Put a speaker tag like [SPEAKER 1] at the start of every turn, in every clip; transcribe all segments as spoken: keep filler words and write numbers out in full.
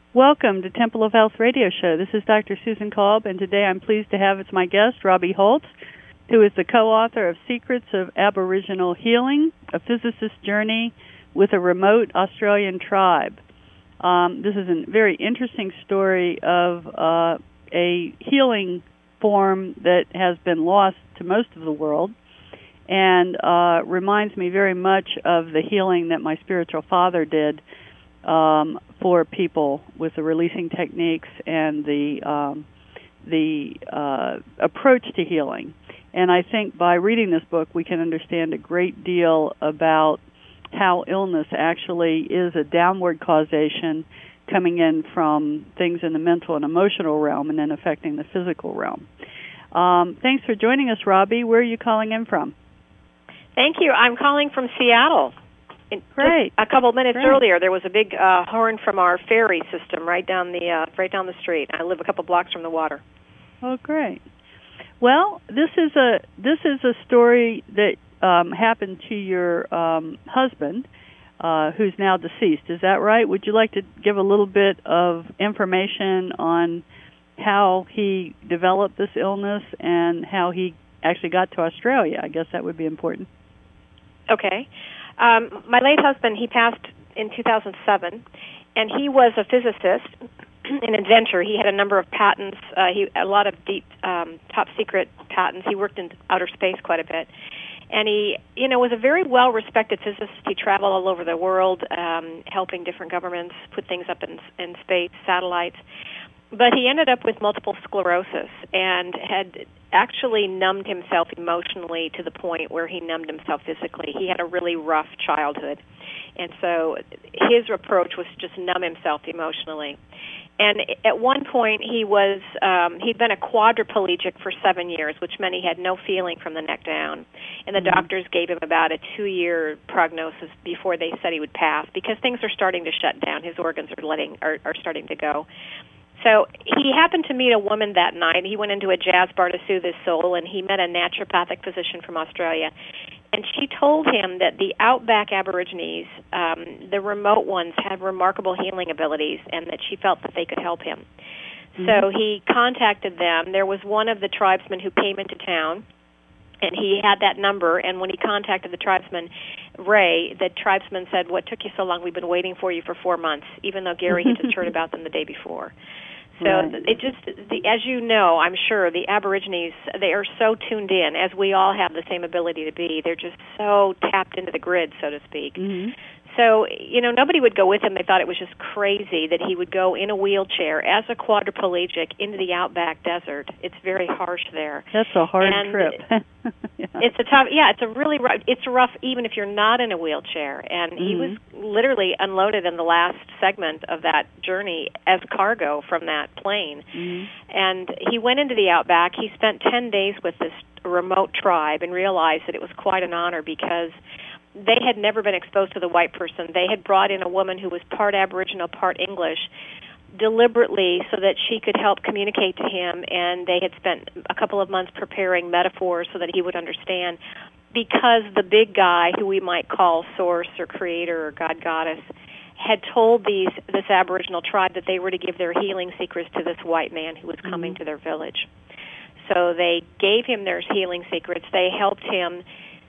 [SPEAKER 1] Welcome to Temple of Health Radio Show. This is Doctor Susan Kolb, and today I'm pleased to have as my guest Robbie Holtz, who is the co-author of Secrets of Aboriginal Healing, a physicist's journey with a remote Australian tribe. Um, this is a very interesting story of uh, a healing form that has been lost to most of the world, and uh, reminds me very much of the healing that my spiritual father did um, for people with the releasing techniques and the um, the uh, approach to healing. And I think by reading this book, we can understand a great deal about how illness actually is a downward causation coming in from things in the mental and emotional realm and then affecting the physical realm. Um, thanks for joining us, Robbie. Where are you calling in from?
[SPEAKER 2] Thank you. I'm calling from Seattle.
[SPEAKER 1] Great.
[SPEAKER 2] Just a couple of minutes
[SPEAKER 1] Great.
[SPEAKER 2] earlier, there was a big uh, horn from our ferry system right down the uh, right down the street. I live a couple blocks from the water.
[SPEAKER 1] Oh, great. Well, this is a this is a story that um, happened to your um, husband, uh, who's now deceased. Is that right? Would you like to give a little bit of information on how he developed this illness and how he actually got to Australia? I guess that would be important.
[SPEAKER 2] Okay. Um, my late husband, he passed in two thousand seven, and he was a physicist, an inventor. He had a number of patents, uh, he a lot of deep, um, top-secret patents. He worked in outer space quite a bit. And he, you know, was a very well-respected physicist. He traveled all over the world, um, helping different governments put things up in, in space, satellites. But he ended up with multiple sclerosis and had actually numbed himself emotionally to the point where he numbed himself physically. He had a really rough childhood. And so his approach was to just numb himself emotionally. And at one point, he was, um, he'd been a quadriplegic for seven years, which meant he had no feeling from the neck down. And the mm-hmm. doctors gave him about a two-year prognosis before they said he would pass, because things are starting to shut down. His organs are letting, are, are starting to go. So he happened to meet a woman that night. He went into a jazz bar to soothe his soul, and he met a naturopathic physician from Australia. And she told him that the outback Aborigines, um, the remote ones, had remarkable healing abilities, and that she felt that they could help him. Mm-hmm. So he contacted them. There was one of the tribesmen who came into town, and he had that number. And when he contacted the tribesman, Ray, the tribesman said, "What took you so long? We've been waiting for you for four months," even though Gary had just heard about them the day before. So right. it just, the, as you know, I'm sure, the Aborigines, they are so tuned in, as we all have the same ability to be. They're just so tapped into the grid, so to speak. Mm-hmm. So, you know, nobody would go with him. They thought it was just crazy that he would go in a wheelchair as a quadriplegic into the outback desert. It's very harsh there.
[SPEAKER 1] That's a hard
[SPEAKER 2] and
[SPEAKER 1] trip.
[SPEAKER 2] yeah. It's a tough, yeah, it's a really rough, it's rough even if you're not in a wheelchair. And mm-hmm. he was literally unloaded in the last segment of that journey as cargo from that plane. Mm-hmm. And he went into the outback. He spent ten days with this remote tribe and realized that it was quite an honor because they had never been exposed to the white person. They had brought in a woman who was part Aboriginal, part English, deliberately so that she could help communicate to him, and they had spent a couple of months preparing metaphors so that he would understand, because the big guy, who we might call Source or Creator or God Goddess, had told these this Aboriginal tribe that they were to give their healing secrets to this white man who was coming mm-hmm. to their village. So they gave him their healing secrets. They helped him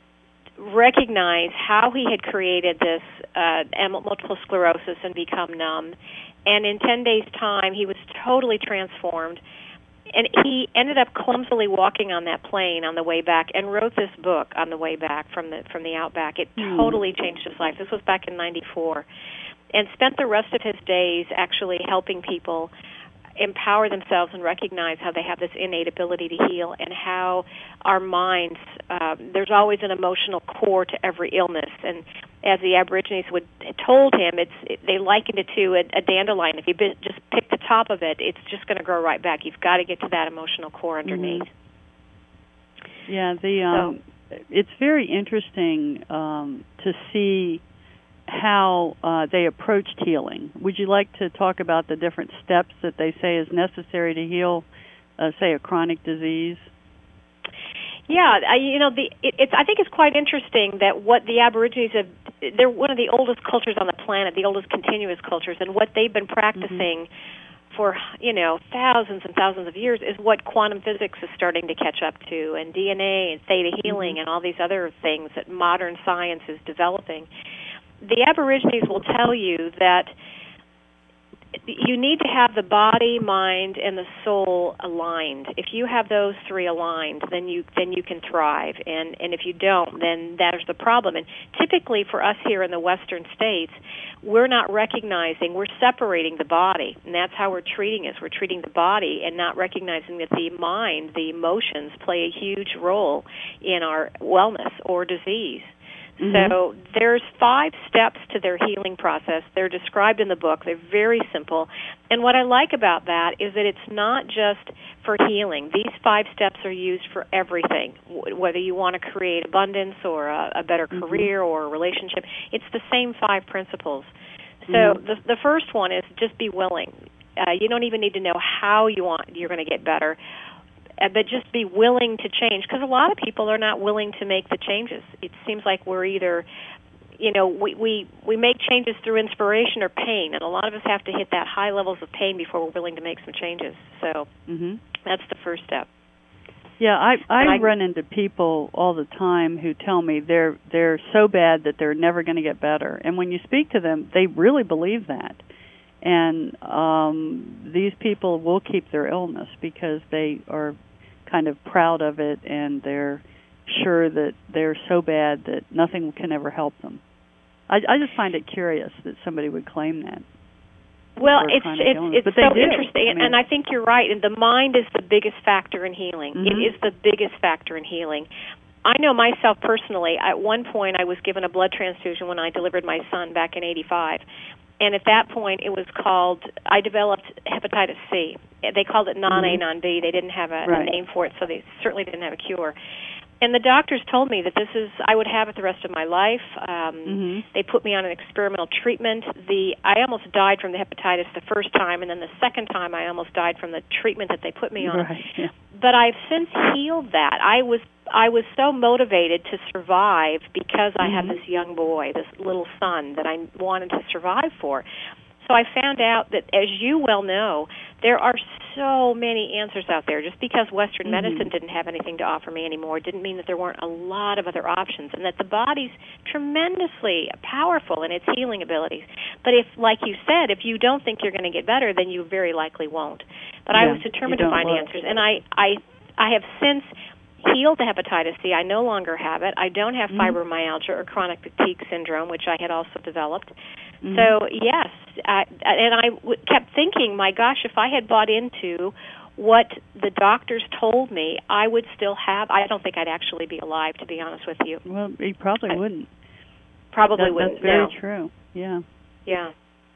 [SPEAKER 2] recognize how he had created this uh, multiple sclerosis and become numb. And in ten days' time, he was totally transformed. And he ended up clumsily walking on that plane on the way back and wrote this book on the way back from the from the outback. It mm. totally changed his life. This was back in ninety-four. And spent the rest of his days actually helping people empower themselves and recognize how they have this innate ability to heal, and how our minds, uh, there's always an emotional core to every illness. And as the Aborigines would told him, it's it, they likened it to a, a dandelion. If you bi- just pick the top of it, it's just going to grow right back. You've got to get to that emotional core underneath.
[SPEAKER 1] Mm-hmm. Yeah, the um, so, it's very interesting um, to see how uh, they approached healing. Would you like to talk about the different steps that they say is necessary to heal, uh, say, a chronic disease?
[SPEAKER 2] Yeah, I, you know, the it, it's. I think it's quite interesting that what the Aborigines have they're one of the oldest cultures on the planet, the oldest continuous cultures, and what they've been practicing mm-hmm. for, you know, thousands and thousands of years is what quantum physics is starting to catch up to, and D N A and theta healing mm-hmm. and all these other things that modern science is developing. The Aborigines will tell you that you need to have the body, mind, and the soul aligned. If you have those three aligned, then you then you can thrive. And, and if you don't, then there's the problem. And typically for us here in the Western states, we're not recognizing, we're separating the body. And that's how we're treating it. We're treating the body and not recognizing that the mind, the emotions, play a huge role in our wellness or disease. Mm-hmm. So there's five steps to their healing process. They're described in the book. They're very simple. And what I like about that is that it's not just for healing. These five steps are used for everything, whether you want to create abundance or a, a better mm-hmm. career or a relationship. It's the same five principles. So mm-hmm. the, the first one is just be willing. Uh, you don't even need to know how you want you're going to get better. But just be willing to change, because a lot of people are not willing to make the changes. It seems like we're either, you know, we, we, we make changes through inspiration or pain, and a lot of us have to hit that high levels of pain before we're willing to make some changes. So mm-hmm. that's the first step.
[SPEAKER 1] Yeah, I I, I run into people all the time who tell me they're they're so bad that they're never going to get better, and when you speak to them, they really believe that. And um, these people will keep their illness because they are kind of proud of it, and they're sure that they're so bad that nothing can ever help them. I, I just find it curious that somebody would claim that.
[SPEAKER 2] Well, it's it's, it's so
[SPEAKER 1] do.
[SPEAKER 2] interesting,
[SPEAKER 1] I mean,
[SPEAKER 2] and I think you're right. And the mind is the biggest factor in healing. Mm-hmm. It is the biggest factor in healing. I know myself personally. At one point, I was given a blood transfusion when I delivered my son back in eighty-five. And at that point, it was called, I developed hepatitis C. They called it non-A, mm-hmm. non-B. They didn't have a, right. a name for it, so they certainly didn't have a cure. And the doctors told me that this is, I would have it the rest of my life. Um, mm-hmm. They put me on an experimental treatment. The I almost died from the hepatitis the first time, and then the second time I almost died from the treatment that they put me on.
[SPEAKER 1] Right. Yeah.
[SPEAKER 2] But I've since healed that. I was I was so motivated to survive because I mm-hmm. had this young boy, this little son that I wanted to survive for. So I found out that, as you well know, there are so many answers out there. Just because Western mm-hmm. medicine didn't have anything to offer me anymore didn't mean that there weren't a lot of other options, and that the body's tremendously powerful in its healing abilities. But if, like you said, if you don't think you're going to get better, then you very likely won't. But yeah, I was determined to find look. answers, and I, I, I have since healed the hepatitis C. I no longer have it. I don't have mm-hmm. fibromyalgia or chronic fatigue syndrome, which I had also developed. Mm-hmm. So, yes, I, and I w- kept thinking, my gosh, if I had bought into what the doctors told me, I would still have, I don't think I'd actually be alive, to be honest with you.
[SPEAKER 1] Well, you probably
[SPEAKER 2] I,
[SPEAKER 1] wouldn't.
[SPEAKER 2] Probably
[SPEAKER 1] that,
[SPEAKER 2] wouldn't,
[SPEAKER 1] That's very
[SPEAKER 2] no.
[SPEAKER 1] true, yeah.
[SPEAKER 2] Yeah.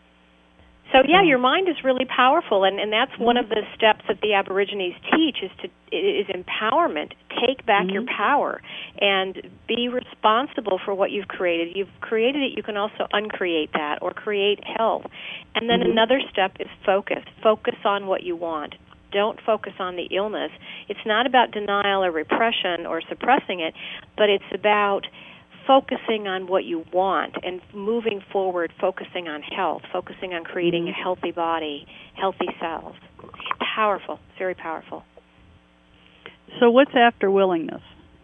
[SPEAKER 2] So, yeah, your mind is really powerful, and, and that's mm-hmm. one of the steps that the Aborigines teach is to is empowerment. Take back mm-hmm. your power and be responsible for what you've created. You've created it. You can also uncreate that or create health. And then mm-hmm. another step is focus. Focus on what you want. Don't focus on the illness. It's not about denial or repression or suppressing it, but it's about focusing on what you want and moving forward, focusing on health, focusing on creating mm-hmm. a healthy body, healthy cells. Powerful, very powerful.
[SPEAKER 1] So what's after willingness?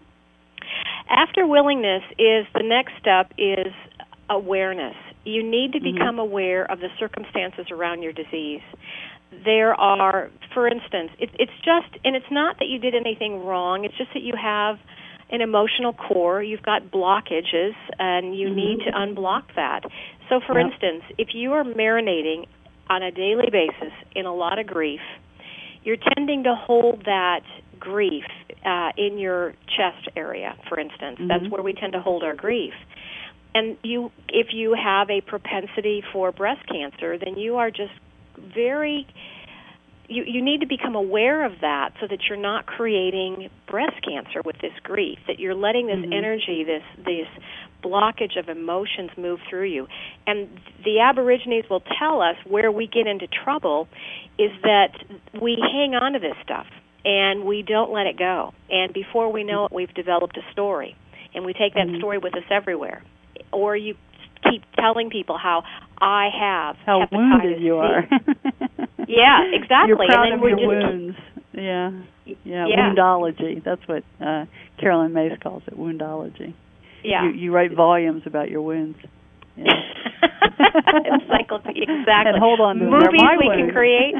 [SPEAKER 2] After willingness is the next step is awareness. You need to become mm-hmm. aware of the circumstances around your disease. There are, for instance, it, it's just, and it's not that you did anything wrong, it's just that you have an emotional core, you've got blockages, and you mm-hmm. need to unblock that. So, for yep. instance, if you are marinating on a daily basis in a lot of grief, you're tending to hold that grief uh, in your chest area, for instance. Mm-hmm. That's where we tend to hold our grief. And you, if you have a propensity for breast cancer, then you are just very... You, you need to become aware of that so that you're not creating breast cancer with this grief, that you're letting this mm-hmm. energy, this this blockage of emotions move through you. And the Aborigines will tell us where we get into trouble is that we hang on to this stuff and we don't let it go. And before we know it, we've developed a story, and we take that mm-hmm. story with us everywhere. Or you keep telling people how I have
[SPEAKER 1] how
[SPEAKER 2] hepatitis
[SPEAKER 1] wounded you
[SPEAKER 2] C.
[SPEAKER 1] are.
[SPEAKER 2] Yeah, exactly.
[SPEAKER 1] You're proud
[SPEAKER 2] and then
[SPEAKER 1] of
[SPEAKER 2] we're
[SPEAKER 1] your
[SPEAKER 2] just,
[SPEAKER 1] wounds. Yeah, yeah,
[SPEAKER 2] yeah.
[SPEAKER 1] woundology. That's what uh, Carolyn Mace calls it, woundology.
[SPEAKER 2] Yeah.
[SPEAKER 1] You, you write volumes about your wounds. Yeah.
[SPEAKER 2] Encyclopedia, exactly.
[SPEAKER 1] And hold on to them.
[SPEAKER 2] Movies
[SPEAKER 1] my
[SPEAKER 2] we
[SPEAKER 1] wounds.
[SPEAKER 2] can create.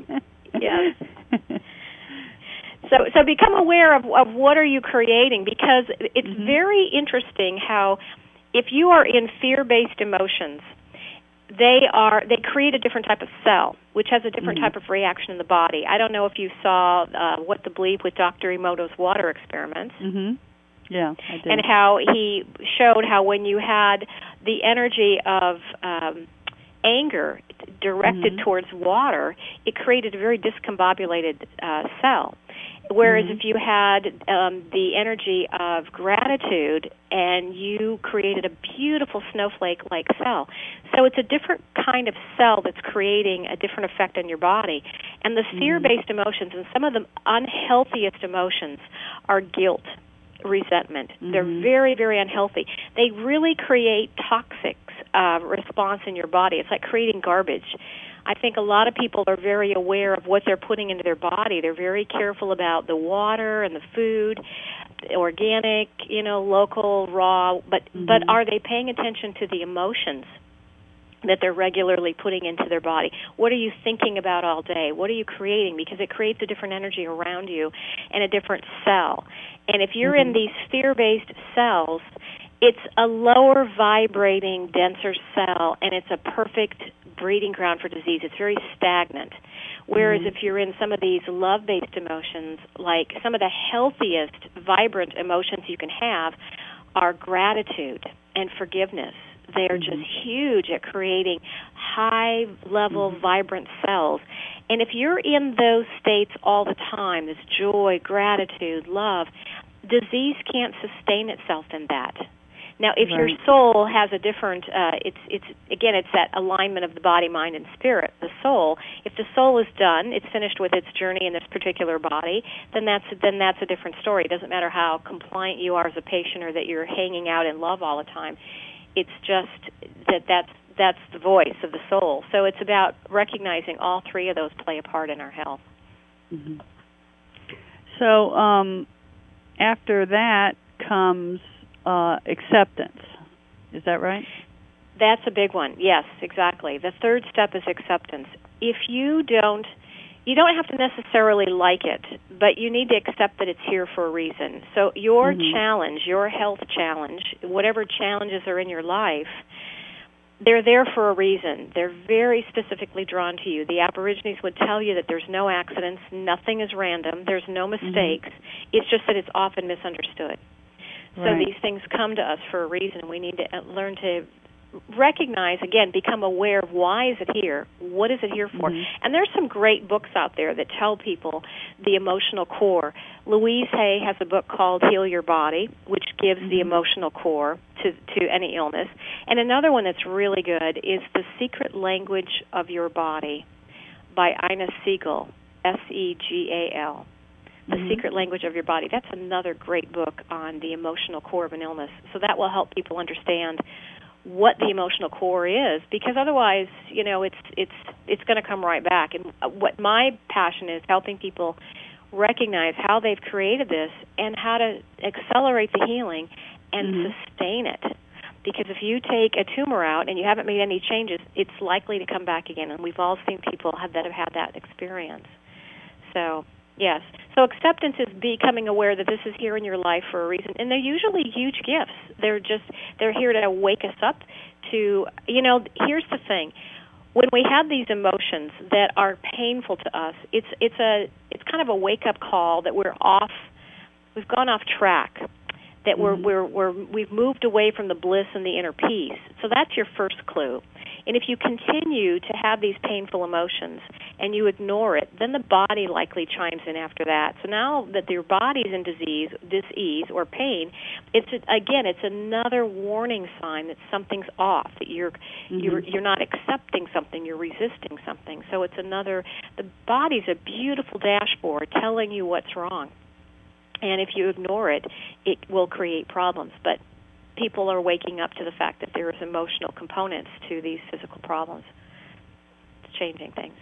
[SPEAKER 2] Yes. So, so become aware of, of what are you creating, because it's
[SPEAKER 1] mm-hmm.
[SPEAKER 2] very interesting how if you are in fear-based emotions, they are they create a different type of cell, which has a different
[SPEAKER 1] mm-hmm.
[SPEAKER 2] type of reaction in the body. I don't know if you saw uh, What to Believe with Doctor Emoto's water experiments.
[SPEAKER 1] Mm-hmm. Yeah, I did.
[SPEAKER 2] And how he showed how when you had the energy of um, anger directed
[SPEAKER 1] mm-hmm.
[SPEAKER 2] towards water, it created a very discombobulated uh, cell. Whereas
[SPEAKER 1] mm-hmm.
[SPEAKER 2] if you had um, the energy of gratitude, and you created a beautiful snowflake-like cell. So it's a different kind of cell that's creating a different effect on your body. And the fear-based mm-hmm. emotions, and some of the unhealthiest emotions, are guilt, resentment. Mm-hmm. They're very, very unhealthy. They really create toxic uh, response in your body. It's like creating garbage. I think a lot of people are very aware of what they're putting into their body. They're very careful about the water and the food, organic, you know, local, raw, but mm-hmm. but are they paying attention to the emotions that they're regularly putting into their body? What are you thinking about all day? What are you creating? Because it creates a different energy around you and a different cell. And if you're mm-hmm. in these fear-based cells, it's a lower vibrating, denser cell, and it's a perfect breeding ground for disease. It's very stagnant. Whereas mm-hmm. if you're in some of these love-based emotions, like some of the healthiest, vibrant emotions you can have are gratitude and forgiveness. They're mm-hmm. just huge at creating high-level, mm-hmm. vibrant cells. And if you're in those states all the time, this joy, gratitude, love, disease can't sustain itself in that. Now, if right. your soul has a different, uh, it's it's again, it's that alignment of the body, mind, and spirit. The soul. If the soul is done, it's finished with its journey in this particular body. Then that's then that's a different story. It doesn't matter how compliant you are as a patient or that you're hanging out in love all the time. It's just that that's that's the voice of the soul. So it's about recognizing all three of those play a part in our health.
[SPEAKER 1] Mm-hmm. So um, after that comes uh, acceptance. Is that right?
[SPEAKER 2] That's a big one. Yes, exactly. The third step is acceptance. If you don't, you don't have to necessarily like it, but you need to accept that it's here for a reason. So your mm-hmm. challenge, your health challenge, whatever challenges are in your life, they're there for a reason. They're very specifically drawn to you. The Aborigines would tell you that there's no accidents, nothing is random, there's no mistakes. Mm-hmm. It's just that it's often misunderstood. So right. these things come to us for a reason. We need to learn to recognize, again, become aware of why is it here, what is it here for. Mm-hmm. And there's some great books out there that tell people the emotional core. Louise Hay has a book called Heal Your Body, which gives mm-hmm. the emotional core to, to any illness. And another one that's really good is The Secret Language of Your Body by Ina Siegel, S E G A L. The mm-hmm. Secret Language of Your Body. That's another great book on the emotional core of an illness. So that will help people understand what the emotional core is, because otherwise, you know, it's it's it's going to come right back. And what my passion is, helping people recognize how they've created this and how to accelerate the healing and mm-hmm. sustain it. Because if you take a tumor out and you haven't made any changes, it's likely to come back again. And we've all seen people have, that have had that experience. So, yes. So acceptance is becoming aware that this is here in your life for a reason. And they're usually huge gifts. They're just, they're here to wake us up to, you know, here's the thing. When we have these emotions that are painful to us, it's it's a it's kind of a wake-up call that we're off, we've gone off track, that mm-hmm. we're, we're, we're, we've moved away from the bliss and the inner peace. So that's your first clue. And if you continue to have these painful emotions and you ignore it, then the body likely chimes in after that. So now that your body's in disease, dis-ease, or pain, it's a, again, it's another warning sign that something's off, that you're mm-hmm. you're you're not accepting something, you're resisting something. So it's another, the body's a beautiful dashboard telling you what's wrong. And if you ignore it, it will create problems. But people are waking up to the fact that there is emotional components to these physical problems. It's changing things.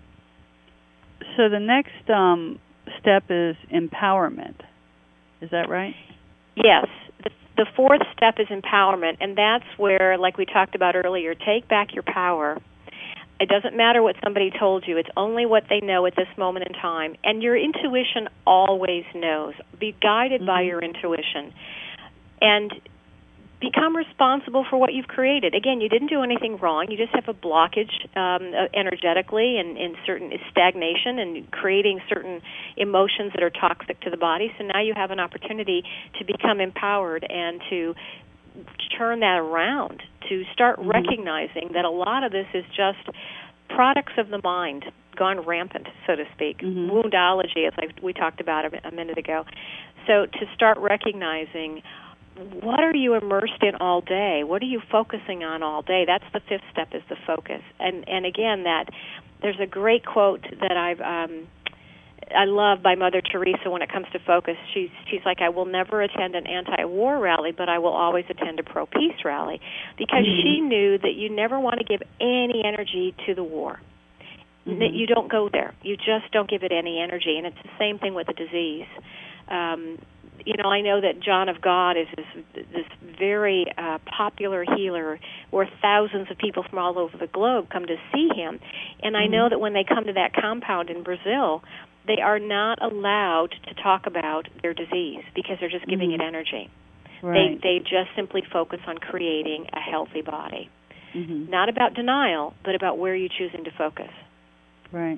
[SPEAKER 1] So the next um, step is empowerment. Is that right?
[SPEAKER 2] Yes. The, the fourth step is empowerment, and that's where, like we talked about earlier, take back your power. It doesn't matter what somebody told you. It's only what they know at this moment in time. And your intuition always knows. Be guided mm-hmm. by your intuition. And become responsible for what you've created. Again, you didn't do anything wrong. You just have a blockage um, energetically and in certain stagnation and creating certain emotions that are toxic to the body. So now you have an opportunity to become empowered and to turn that around, to start mm-hmm. recognizing that a lot of this is just products of the mind gone rampant, so to speak. Mm-hmm. Woundology, as I, we talked about a, a minute ago. So to start recognizing, what are you immersed in all day? What are you focusing on all day? That's the fifth step, is the focus. And and again, that there's a great quote that I've um, I love by Mother Teresa when it comes to focus. She's she's like, I will never attend an anti-war rally, but I will always attend a pro-peace rally, because mm-hmm. she knew that you never want to give any energy to the war. Mm-hmm. That you don't go there. You just don't give it any energy, and it's the same thing with the disease. Um, You know, I know that John of God is this, this very uh, popular healer where thousands of people from all over the globe come to see him. And I know that when they come to that compound in Brazil, they are not allowed to talk about their disease because they're just giving mm-hmm. it energy.
[SPEAKER 1] Right.
[SPEAKER 2] They, they just simply focus on creating a healthy body.
[SPEAKER 1] Mm-hmm.
[SPEAKER 2] Not about denial, but about where you're choosing to focus.
[SPEAKER 1] Right.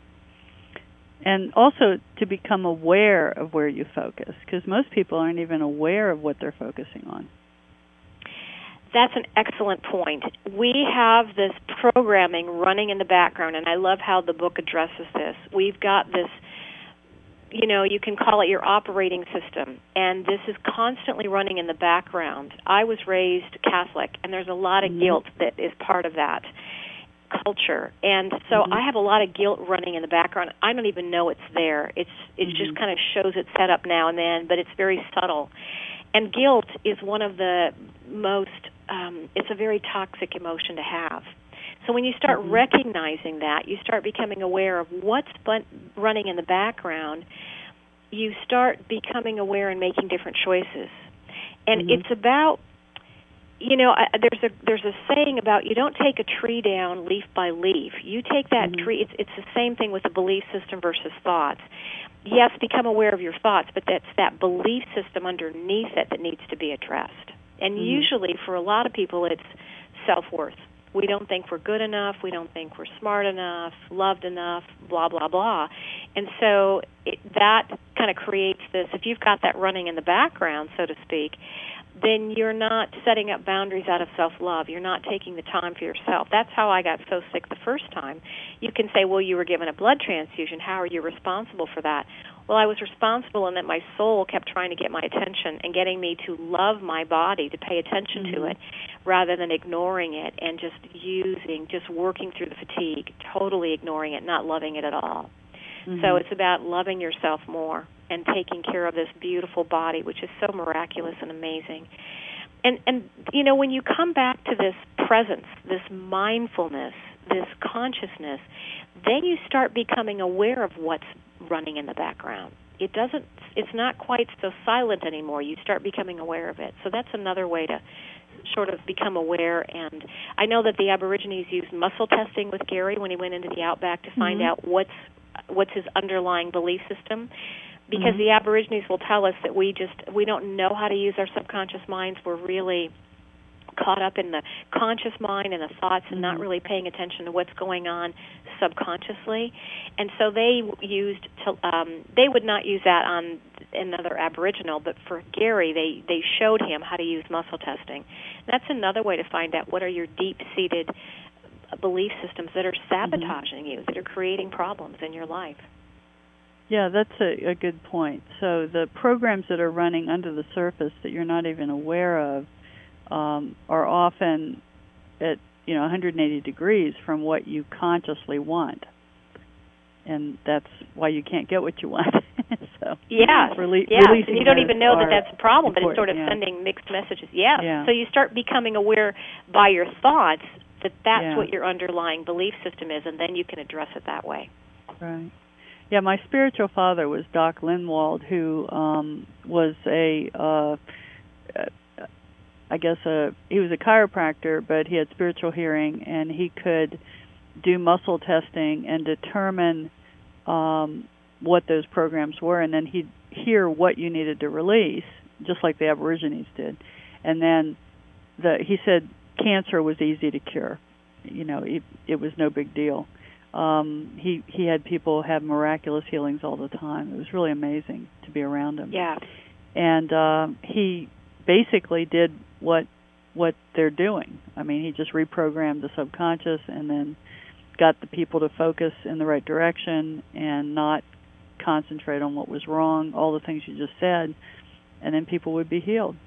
[SPEAKER 1] And also to become aware of where you focus, because most people aren't even aware of what they're focusing on.
[SPEAKER 2] That's an excellent point. We have this programming running in the background, and I love how the book addresses this. We've got this, you know, you can call it your operating system, and this is constantly running in the background. I was raised Catholic, and there's a lot of mm-hmm. guilt that is part of that culture, and so mm-hmm. I have a lot of guilt running in the background. I don't even know it's there. It's it mm-hmm. just kind of shows its head up now and then, but it's very subtle. And guilt is one of the most um, it's a very toxic emotion to have. So when you start mm-hmm. recognizing that, you start becoming aware of what's bun- running in the background, you start becoming aware and making different choices. And mm-hmm. it's about, you know, I, there's a there's a saying about you don't take a tree down leaf by leaf. You take that mm-hmm. tree. It's it's the same thing with the belief system versus thoughts. Yes, become aware of your thoughts, but that's that belief system underneath it that needs to be addressed. And mm-hmm. usually, for a lot of people, it's self-worth. We don't think we're good enough. We don't think we're smart enough, loved enough, blah, blah, blah. And so it, that kind of creates this, if you've got that running in the background, so to speak, then you're not setting up boundaries out of self-love. You're not taking the time for yourself. That's how I got so sick the first time. You can say, well, you were given a blood transfusion. How are you responsible for that? Well, I was responsible in that my soul kept trying to get my attention and getting me to love my body, to pay attention mm-hmm. to it, rather than ignoring it and just using, just working through the fatigue, totally ignoring it, not loving it at all. Mm-hmm. So it's about loving yourself more and taking care of this beautiful body, which is so miraculous and amazing. And, and you know, when you come back to this presence, this mindfulness, this consciousness, then you start becoming aware of what's running in the background. It doesn't, it's not quite so silent anymore. You start becoming aware of it. So that's another way to sort of become aware. And I know that the Aborigines used muscle testing with Gary when he went into the outback to find mm-hmm. out what's what's his underlying belief system. Because mm-hmm. the Aborigines will tell us that we just, we don't know how to use our subconscious minds. We're really caught up in the conscious mind and the thoughts and mm-hmm. not really paying attention to what's going on subconsciously. And so they used, to, um, they would not use that on another Aboriginal, but for Gary, they, they showed him how to use muscle testing. That's another way to find out what are your deep-seated belief systems that are sabotaging mm-hmm. you, that are creating problems in your life.
[SPEAKER 1] Yeah, that's a, a good point. So the programs that are running under the surface that you're not even aware of um, are often at, you know, one hundred eighty degrees from what you consciously want. And that's why you can't get what you want. So
[SPEAKER 2] yeah,
[SPEAKER 1] rele-
[SPEAKER 2] yeah.
[SPEAKER 1] releasing
[SPEAKER 2] You don't
[SPEAKER 1] those
[SPEAKER 2] even know that
[SPEAKER 1] are
[SPEAKER 2] that's a problem, but it's sort of
[SPEAKER 1] important, yeah.
[SPEAKER 2] sending mixed messages. Yes.
[SPEAKER 1] Yeah.
[SPEAKER 2] So you start becoming aware by your thoughts that that's
[SPEAKER 1] Yeah.
[SPEAKER 2] what your underlying belief system is, and then you can address it that way.
[SPEAKER 1] Right. Yeah, my spiritual father was Doc Lindwald, who um, was a, uh, I guess, a he was a chiropractor, but he had spiritual hearing, and he could do muscle testing and determine um, what those programs were, and then he'd hear what you needed to release, just like the Aborigines did. And then the he said cancer was easy to cure. You know, it, it was no big deal. Um, he he had people have miraculous healings all the time. It was really amazing to be around him.
[SPEAKER 2] Yeah.
[SPEAKER 1] And uh, he basically did what what they're doing. I mean, he just reprogrammed the subconscious and then got the people to focus in the right direction and not concentrate on what was wrong, all the things you just said, and then people would be healed.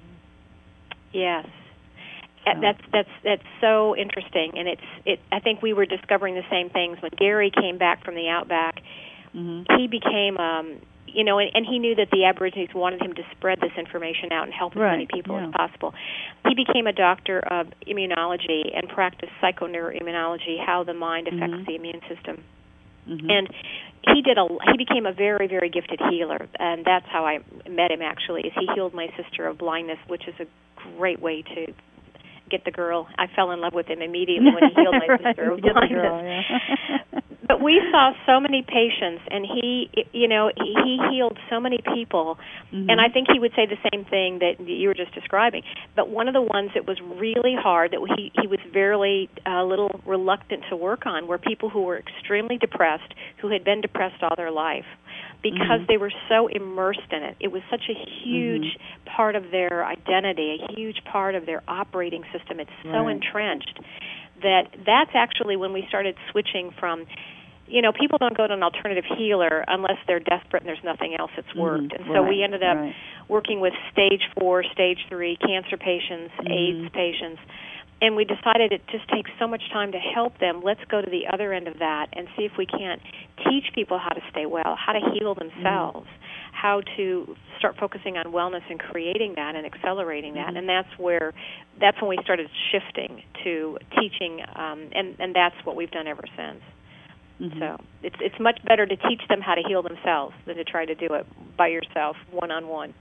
[SPEAKER 2] Yes.
[SPEAKER 1] So.
[SPEAKER 2] That's that's that's so interesting, and it's it. I think we were discovering the same things when Gary came back from the outback.
[SPEAKER 1] Mm-hmm.
[SPEAKER 2] He became, um, you know, and, and he knew that the Aborigines wanted him to spread this information out and help as
[SPEAKER 1] right.
[SPEAKER 2] many people
[SPEAKER 1] yeah.
[SPEAKER 2] as possible. He became a doctor of immunology and practiced psychoneuroimmunology, how the mind affects
[SPEAKER 1] mm-hmm.
[SPEAKER 2] the immune system.
[SPEAKER 1] Mm-hmm.
[SPEAKER 2] And he did a he became a very, very gifted healer, and that's how I met him. Actually, is he healed my sister of blindness, which is a great way to get the girl. I fell in love with him immediately when he healed my
[SPEAKER 1] right.
[SPEAKER 2] sister of
[SPEAKER 1] get
[SPEAKER 2] blindness.
[SPEAKER 1] The girl, yeah.
[SPEAKER 2] But we saw so many patients, and he, you know, he healed so many people,
[SPEAKER 1] mm-hmm.
[SPEAKER 2] and I think he would say the same thing that you were just describing. But one of the ones that was really hard, that he, he was very a uh, little reluctant to work on, were people who were extremely depressed, who had been depressed all their life, because
[SPEAKER 1] mm-hmm.
[SPEAKER 2] they were so immersed in it. It was such a huge
[SPEAKER 1] mm-hmm.
[SPEAKER 2] part of their identity, a huge part of their operating system. It's so
[SPEAKER 1] right.
[SPEAKER 2] entrenched that that's actually when we started switching from, you know, people don't go to an alternative healer unless they're desperate and there's nothing else that's worked.
[SPEAKER 1] Mm-hmm.
[SPEAKER 2] And so
[SPEAKER 1] right.
[SPEAKER 2] we ended up
[SPEAKER 1] right.
[SPEAKER 2] working with stage four, stage three cancer patients,
[SPEAKER 1] mm-hmm.
[SPEAKER 2] AIDS patients, and we decided it just takes so much time to help them. Let's go to the other end of that and see if we can't teach people how to stay well, how to heal themselves, mm-hmm. how to start focusing on wellness and creating that and accelerating that.
[SPEAKER 1] Mm-hmm.
[SPEAKER 2] And that's where, that's when we started shifting to teaching, um, and, and that's what we've done ever since. Mm-hmm. So it's it's much better to teach them how to heal themselves than to try to do it by yourself, one-on-one.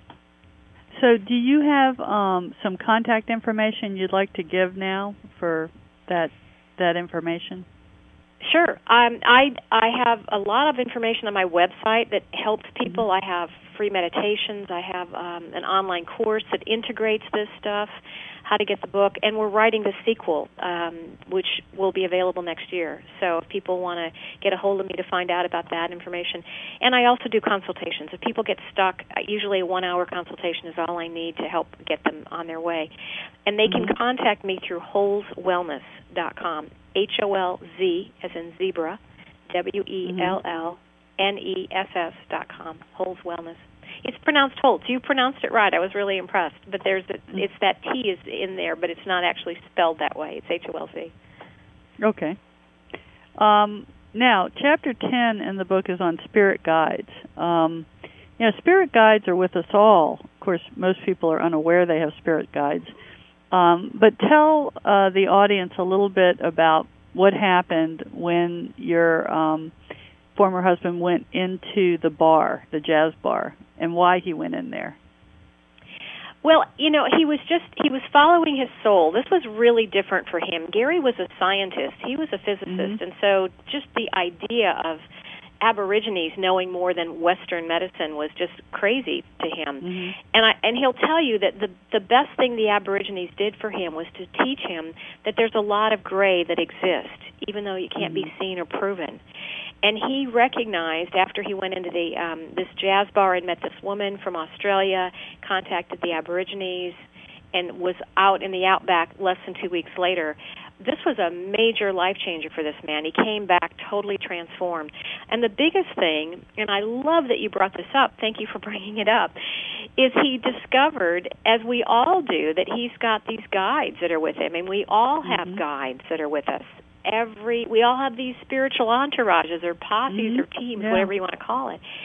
[SPEAKER 1] So do you have um, some contact information you'd like to give now for that that information?
[SPEAKER 2] Sure. Um, I I have a lot of information on my website that helps people.
[SPEAKER 1] Mm-hmm.
[SPEAKER 2] I have free meditations. I have um, an online course that integrates this stuff, how to get the book, and we're writing the sequel, um, which will be available next year. So if people want to get a hold of me to find out about that information. And I also do consultations. If people get stuck, usually a one-hour consultation is all I need to help get them on their way. And they can mm-hmm. contact me through Holz Wellness dot com, H O L Z as in zebra, W E L L N E S S dot com, Holz Wellness. It's pronounced Holtz. You pronounced it right. I was really impressed. But there's a, it's that T is in there, but it's not actually spelled that way. It's H O L Z.
[SPEAKER 1] Okay. Um, now, chapter ten in the book is on spirit guides. Um, you know, spirit guides are with us all. Of course, most people are unaware they have spirit guides. Um, but tell uh, the audience a little bit about what happened when your um, former husband went into the bar, the jazz bar, and why he went in there.
[SPEAKER 2] Well, you know, he was just, he was following his soul. This was really different for him. Gary was a scientist. He was a physicist. Mm-hmm. And so just the idea of Aborigines knowing more than Western medicine was just crazy to him. Mm-hmm. And I, and he'll tell you that the the best thing the Aborigines did for him was to teach him that there's a lot of gray that exists, even though it can't mm-hmm. be seen or proven. And he recognized after he went into the um, this jazz bar and met this woman from Australia, contacted the Aborigines, and was out in the outback less than two weeks later. This was a major life changer for this man. He came back totally transformed. And the biggest thing, and I love that you brought this up, thank you for bringing it up, is he discovered, as we all do, that he's got these guides that are with him, and we all have mm-hmm. guides that are with us. Every we all have these spiritual entourages or posses mm-hmm. or teams,
[SPEAKER 1] yeah.
[SPEAKER 2] whatever you want to call it.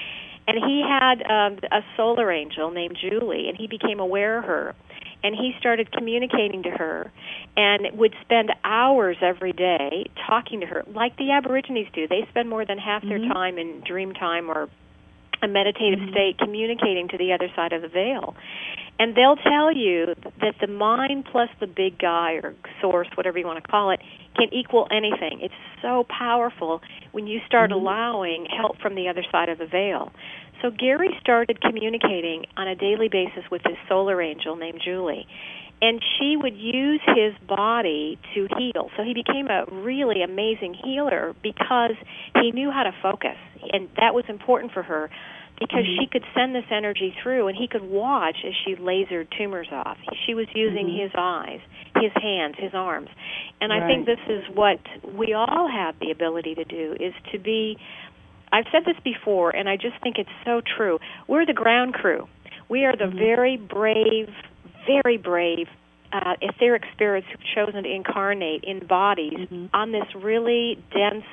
[SPEAKER 2] And he had um, a solar angel named Julie, and he became aware of her. And he started communicating to her and would spend hours every day talking to her, like the Aborigines do. They spend more than half their
[SPEAKER 1] mm-hmm.
[SPEAKER 2] time in dream time or a meditative mm-hmm. state communicating to the other side of the veil. And they'll tell you that the mind plus the big guy or source, whatever you want to call it, can equal anything. It's so powerful when you start mm-hmm. allowing help from the other side of the veil. So Gary started communicating on a daily basis with his solar angel named Julie, and she would use his body to heal. So he became a really amazing healer because he knew how to focus, and that was important for her because mm-hmm. she could send this energy through, and he could watch as she lasered tumors off. She was using mm-hmm. his eyes, his hands, his arms. And right. I think this is what we all have the ability to do, is to be... I've said this before, and I just think it's so true. We're the ground crew. We are the mm-hmm. very brave, very brave uh, etheric spirits who've chosen to incarnate in bodies mm-hmm. on this really dense,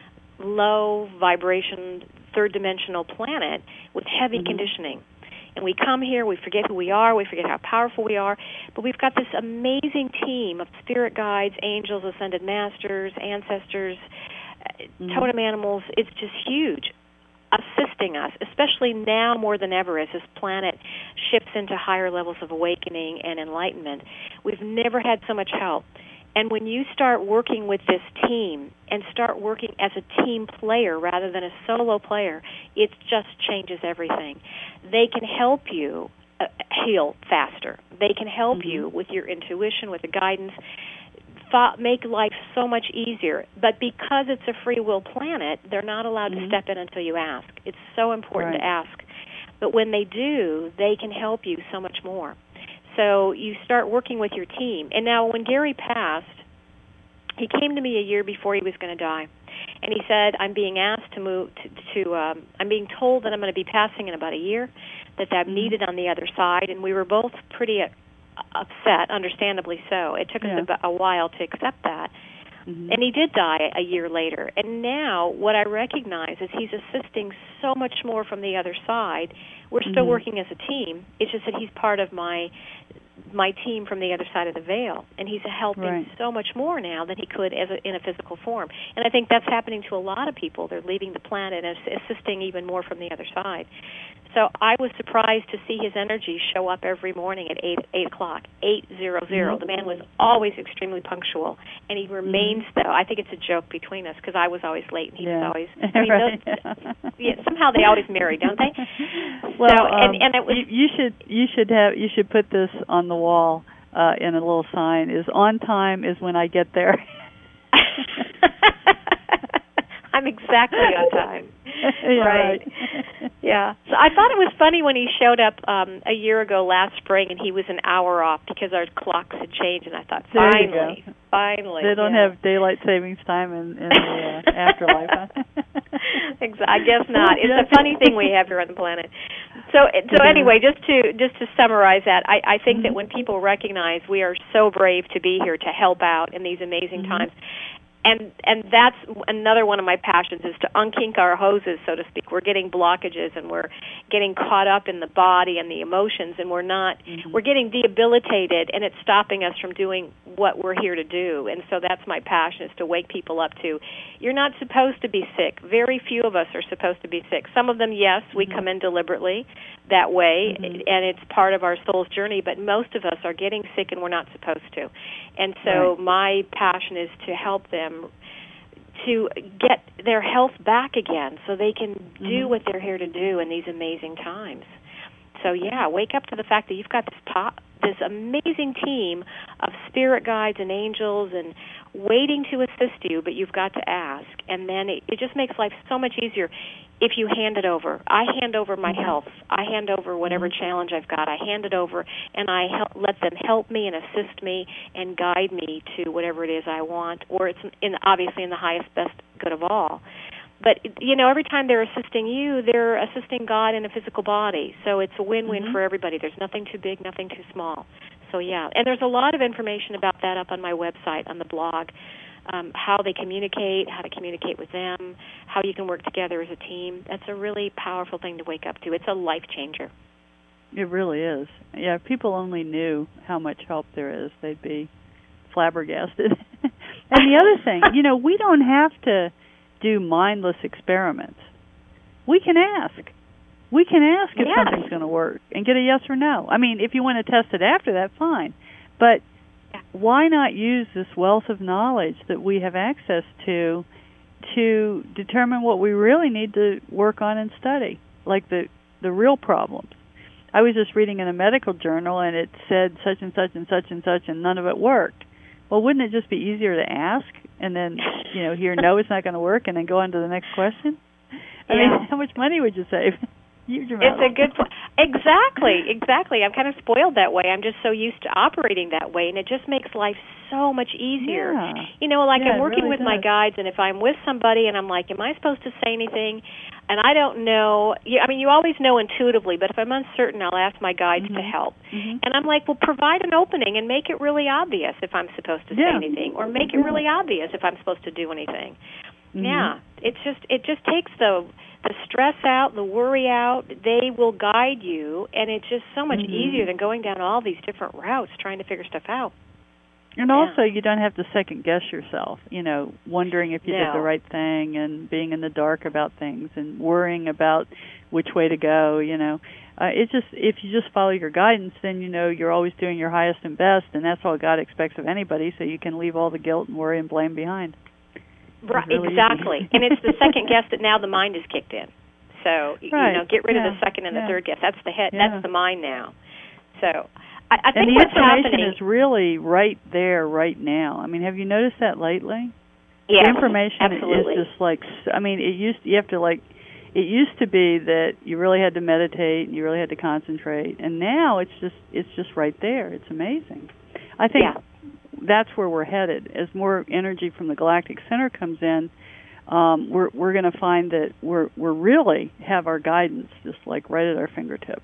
[SPEAKER 2] low vibration, third-dimensional planet with heavy mm-hmm. conditioning. And we come here, we forget who we are, we forget how powerful we are, but we've got this amazing team of spirit guides, angels, ascended masters, ancestors, mm-hmm. totem animals. It's just huge, assisting us, especially now more than ever as this planet shifts into higher levels of awakening and enlightenment. We've never had so much help. And when you start working with this team and start working as a team player rather than a solo player, it just changes everything. They can help you uh, heal faster. They can help mm-hmm. you with your intuition, with the guidance, make life so much easier. But because it's a free will planet, they're not allowed mm-hmm. to step in until you ask. It's so important
[SPEAKER 1] right.
[SPEAKER 2] to ask. But when they do, they can help you so much more. So you start working with your team. And now when Gary passed, he came to me a year before he was going to die. And he said, I'm being asked to move to, to um, I'm being told that I'm going to be passing in about a year, that I'm mm-hmm. needed on the other side. And we were both pretty upset, understandably so. It took
[SPEAKER 1] yeah.
[SPEAKER 2] us a, a while to accept that. Mm-hmm. And he did die a year later. And now what I recognize is he's assisting so much more from the other side. We're still mm-hmm. working as a team. It's just that he's part of my my team from the other side of the veil, and he's helping
[SPEAKER 1] right.
[SPEAKER 2] so much more now than he could as a, in a physical form. And I think that's happening to a lot of people. They're leaving the planet and assisting even more from the other side. So I was surprised to see his energy show up every morning at eight eight o'clock, eight zero zero. Mm-hmm. The man was always extremely punctual, and he remains mm-hmm. though. I think it's a joke between us because I was always late and he
[SPEAKER 1] yeah.
[SPEAKER 2] was always. I mean,
[SPEAKER 1] right.
[SPEAKER 2] those, yeah, somehow they always marry, don't they?
[SPEAKER 1] Well,
[SPEAKER 2] so,
[SPEAKER 1] um,
[SPEAKER 2] and, and it was,
[SPEAKER 1] you, you should you should have you should put this on the wall uh, in a little sign. Is on time is when I get there.
[SPEAKER 2] I'm exactly on time.
[SPEAKER 1] Yeah,
[SPEAKER 2] right.
[SPEAKER 1] right.
[SPEAKER 2] Yeah. So I thought it was funny when he showed up um, a year ago last spring, and he was an hour off because our clocks had changed. And I thought,
[SPEAKER 1] there
[SPEAKER 2] finally, finally.
[SPEAKER 1] They don't
[SPEAKER 2] yeah.
[SPEAKER 1] have daylight savings time in, in the uh, afterlife, huh?
[SPEAKER 2] I guess not. It's a funny thing we have here on the planet. So, so anyway, just to just to summarize that, I, I think mm-hmm. that when people recognize we are so brave to be here to help out in these amazing mm-hmm. times. And and that's another one of my passions, is to unkink our hoses, so to speak. We're getting blockages, and we're getting caught up in the body and the emotions, and we're not, mm-hmm. we're getting debilitated, and it's stopping us from doing what we're here to do. And so that's my passion, is to wake people up to, you're not supposed to be sick. Very few of us are supposed to be sick. Some of them, yes, we mm-hmm. come in deliberately that way, mm-hmm. and it's part of our soul's journey, but most of us are getting sick, and we're not supposed to. And so right. my passion is to help them to get their health back again so they can do mm-hmm. what they're here to do in these amazing times. So, yeah, wake up to the fact that you've got this top, this amazing team of spirit guides and angels and waiting to assist you, but you've got to ask. And then it, it just makes life so much easier if you hand it over. I hand over my mm-hmm. health. I hand over whatever mm-hmm. challenge I've got. I hand it over, and I help, let them help me and assist me and guide me to whatever it is I want, or it's in, obviously in the highest, best good of all. But, you know, every time they're assisting you, they're assisting God in a physical body. So it's a win-win mm-hmm. for everybody. There's nothing too big, nothing too small. So, yeah. And there's a lot of information about that up on my website, on the blog. um, how they communicate, how to communicate with them, how you can work together as a team. That's a really powerful thing to wake up to. It's a life changer.
[SPEAKER 1] It really is. Yeah, if people only knew how much help there is, they'd be flabbergasted. And the other thing, you know, we don't have to do mindless experiments. We can ask. We can ask if
[SPEAKER 2] yes.
[SPEAKER 1] something's going to work and get a yes or no. I mean, if you want to test it after that, fine. But why not use this wealth of knowledge that we have access to to determine what we really need to work on and study, like the, the real problems? I was just reading in a medical journal, and it said such and such and such and such, and none of it worked. Well, wouldn't it just be easier to ask and then, you know, hear no, it's not going to work, and then go on to the next question? I
[SPEAKER 2] yeah.
[SPEAKER 1] mean, how much money would you save? Huge amount.
[SPEAKER 2] It's a good point. Exactly, exactly. I'm kind of spoiled that way. I'm just so used to operating that way, and it just makes life so much easier.
[SPEAKER 1] Yeah.
[SPEAKER 2] You know, like
[SPEAKER 1] yeah,
[SPEAKER 2] I'm working
[SPEAKER 1] really
[SPEAKER 2] with
[SPEAKER 1] does.
[SPEAKER 2] my guides, and if I'm with somebody and I'm like, am I supposed to say anything? And I don't know. You, I mean, you always know intuitively, but if I'm uncertain, I'll ask my guides
[SPEAKER 1] mm-hmm.
[SPEAKER 2] to help.
[SPEAKER 1] Mm-hmm.
[SPEAKER 2] And I'm like, well, provide an opening and make it really obvious if I'm supposed to
[SPEAKER 1] yeah.
[SPEAKER 2] say anything, or make it really obvious if I'm supposed to do anything.
[SPEAKER 1] Mm-hmm.
[SPEAKER 2] Yeah, it's just it just takes the the stress out, the worry out. They will guide you, and it's just so much
[SPEAKER 1] mm-hmm.
[SPEAKER 2] easier than going down all these different routes trying to figure stuff out.
[SPEAKER 1] And
[SPEAKER 2] yeah.
[SPEAKER 1] also, you don't have to second guess yourself, you know, wondering if you
[SPEAKER 2] no.
[SPEAKER 1] did the right thing and being in the dark about things and worrying about which way to go, you know. Uh, it's just, if you just follow your guidance, then you know you're always doing your highest and best, and that's all God expects of anybody, so you can leave all the guilt and worry and blame behind.
[SPEAKER 2] Right,
[SPEAKER 1] really
[SPEAKER 2] exactly. And it's the second guess that now the mind is kicked in. So,
[SPEAKER 1] right.
[SPEAKER 2] you know, get rid
[SPEAKER 1] yeah.
[SPEAKER 2] of the second and
[SPEAKER 1] yeah.
[SPEAKER 2] the third guess. That's the head.
[SPEAKER 1] Yeah.
[SPEAKER 2] That's the mind now. So, I, I think
[SPEAKER 1] and the
[SPEAKER 2] what's
[SPEAKER 1] information
[SPEAKER 2] happening
[SPEAKER 1] is really right there, right now. I mean, have you noticed that lately?
[SPEAKER 2] Yeah,
[SPEAKER 1] the information
[SPEAKER 2] absolutely.
[SPEAKER 1] is just like, I mean, it used you have to like, it used to be that you really had to meditate and you really had to concentrate, and now it's just it's just right there. It's amazing. I think
[SPEAKER 2] yeah.
[SPEAKER 1] that's where we're headed. As more energy from the galactic center comes in, um, we're we're going to find that we're we're really have our guidance just like right at our fingertips.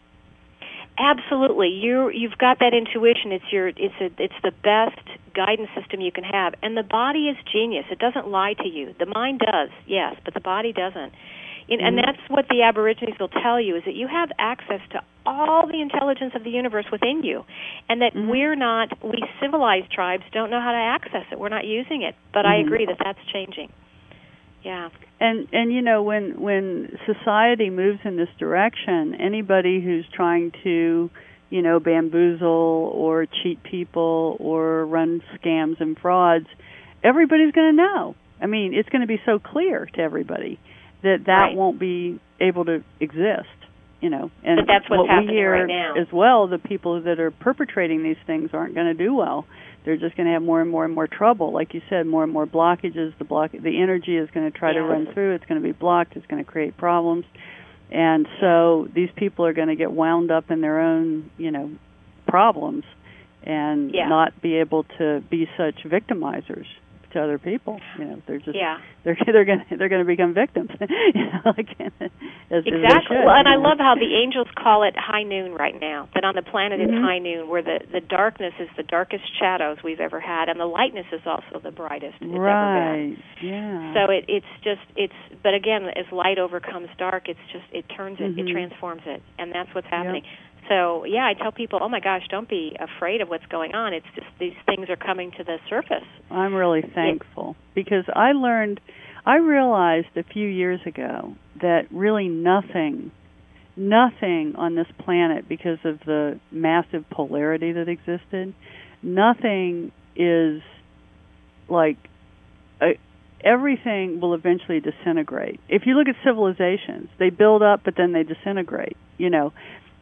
[SPEAKER 2] Absolutely, you you've got that intuition. It's your it's a it's the best guidance system you can have, and the body is genius. It doesn't lie to you. The mind does, yes, but the body doesn't. And, and that's what the Aborigines will tell you, is that you have access to all the intelligence of the universe within you, and that mm-hmm. we're not, we civilized tribes don't know how to access it. We're not using it. But mm-hmm. I agree that that's changing. Yeah.
[SPEAKER 1] And, and you know, when when society moves in this direction, anybody who's trying to, you know, bamboozle or cheat people or run scams and frauds, everybody's going to know. I mean, it's going to be so clear to everybody that that
[SPEAKER 2] right.
[SPEAKER 1] won't be able to exist, you know. And
[SPEAKER 2] but that's what's
[SPEAKER 1] what
[SPEAKER 2] happening
[SPEAKER 1] we hear
[SPEAKER 2] right now.
[SPEAKER 1] as well, the people that are perpetrating these things aren't going to do well. They're just going to have more and more and more trouble. Like you said, more and more blockages. The block, the energy is going to try
[SPEAKER 2] yeah.
[SPEAKER 1] to run through. It's going to be blocked. It's going to create problems. And so these people are going to get wound up in their own, you know, problems and
[SPEAKER 2] yeah.
[SPEAKER 1] not be able to be such victimizers to other people. You know, they're just
[SPEAKER 2] yeah.
[SPEAKER 1] they're they're going to they're going to become victims. you know, like, as,
[SPEAKER 2] exactly.
[SPEAKER 1] As should,
[SPEAKER 2] well, and
[SPEAKER 1] you
[SPEAKER 2] I
[SPEAKER 1] know?
[SPEAKER 2] love how the angels call it high noon right now. That on the planet
[SPEAKER 1] mm-hmm.
[SPEAKER 2] it's high noon, where the the darkness is the darkest shadows we've ever had, and the lightness is also the brightest it's
[SPEAKER 1] right.
[SPEAKER 2] ever been.
[SPEAKER 1] Yeah.
[SPEAKER 2] So it it's just it's. But again, as light overcomes dark, it's just it turns it,
[SPEAKER 1] mm-hmm.
[SPEAKER 2] it transforms it, and that's what's happening.
[SPEAKER 1] Yep.
[SPEAKER 2] So, yeah, I tell people, oh, my gosh, don't be afraid of what's going on. It's just these things are coming to the surface.
[SPEAKER 1] I'm really thankful it, because I learned, I realized a few years ago that really nothing, nothing on this planet, because of the massive polarity that existed, nothing is like, a, everything will eventually disintegrate. If you look at civilizations, they build up, but then they disintegrate, you know.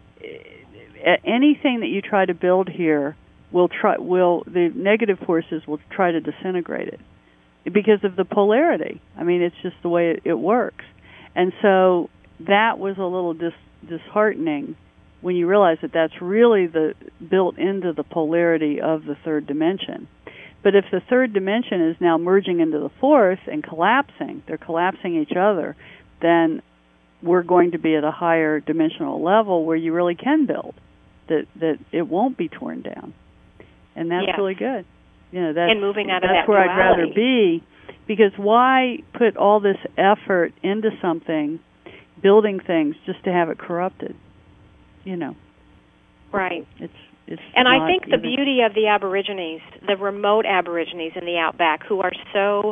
[SPEAKER 1] Anything that you try to build here will try will the negative forces will try to disintegrate it because of the polarity. I mean, it's just the way it, it works. And so that was a little dis, disheartening when you realize that that's really the built into the polarity of the third dimension. But if the third dimension is now merging into the fourth and collapsing, they're collapsing each other, then we're going to be at a higher dimensional level where you really can build, that that it won't be torn down. And that's
[SPEAKER 2] yeah.
[SPEAKER 1] really good. You know, that's,
[SPEAKER 2] and moving out of
[SPEAKER 1] that's
[SPEAKER 2] that
[SPEAKER 1] where
[SPEAKER 2] duality.
[SPEAKER 1] I'd rather be, because why put all this effort into something, building things, just to have it corrupted? You know.
[SPEAKER 2] Right.
[SPEAKER 1] It's it's.
[SPEAKER 2] And I think
[SPEAKER 1] even.
[SPEAKER 2] the beauty of the Aborigines, the remote Aborigines in the outback, who are so,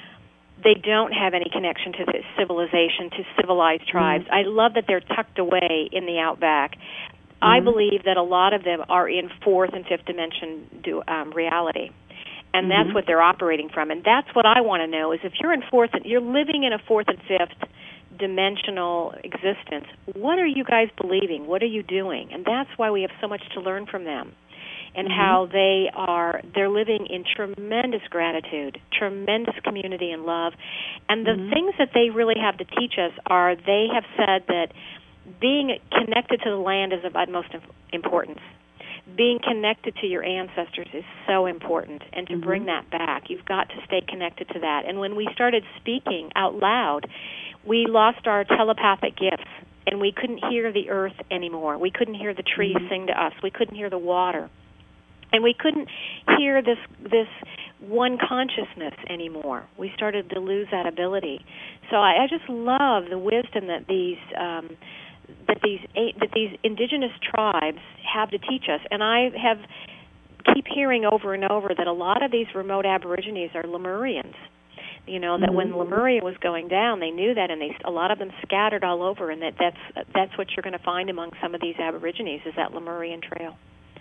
[SPEAKER 2] they don't have any connection to the civilization, to civilized tribes. Mm-hmm. I love that they're tucked away in the outback. Mm-hmm. I believe that a lot of them are in fourth and fifth dimension do, um, reality. And mm-hmm. that's what they're operating from. And that's what I want to know, is if you're in fourth, and you're living in a fourth and fifth dimensional existence, what are you guys believing? What are you doing? And that's why we have so much to learn from them, and mm-hmm. how they are, they're living in tremendous gratitude, tremendous community and love. And the mm-hmm. things that they really have to teach us are, they have said that being connected to the land is of utmost importance. Being connected to your ancestors is so important, and to mm-hmm. bring that back, you've got to stay connected to that. And when we started speaking out loud, we lost our telepathic gifts, and we couldn't hear the earth anymore. We couldn't hear the trees mm-hmm. sing to us. We couldn't hear the water. And we couldn't hear this this one consciousness anymore. We started to lose that ability. So I, I just love the wisdom that these um, that these that these indigenous tribes have to teach us. And I have keep hearing over and over that a lot of these remote Aborigines are Lemurians. You know, that mm-hmm. when Lemuria was going down, they knew that, and they a lot of them scattered all over, and that that's that's what you're going to find among some of these Aborigines, is that Lemurian trail.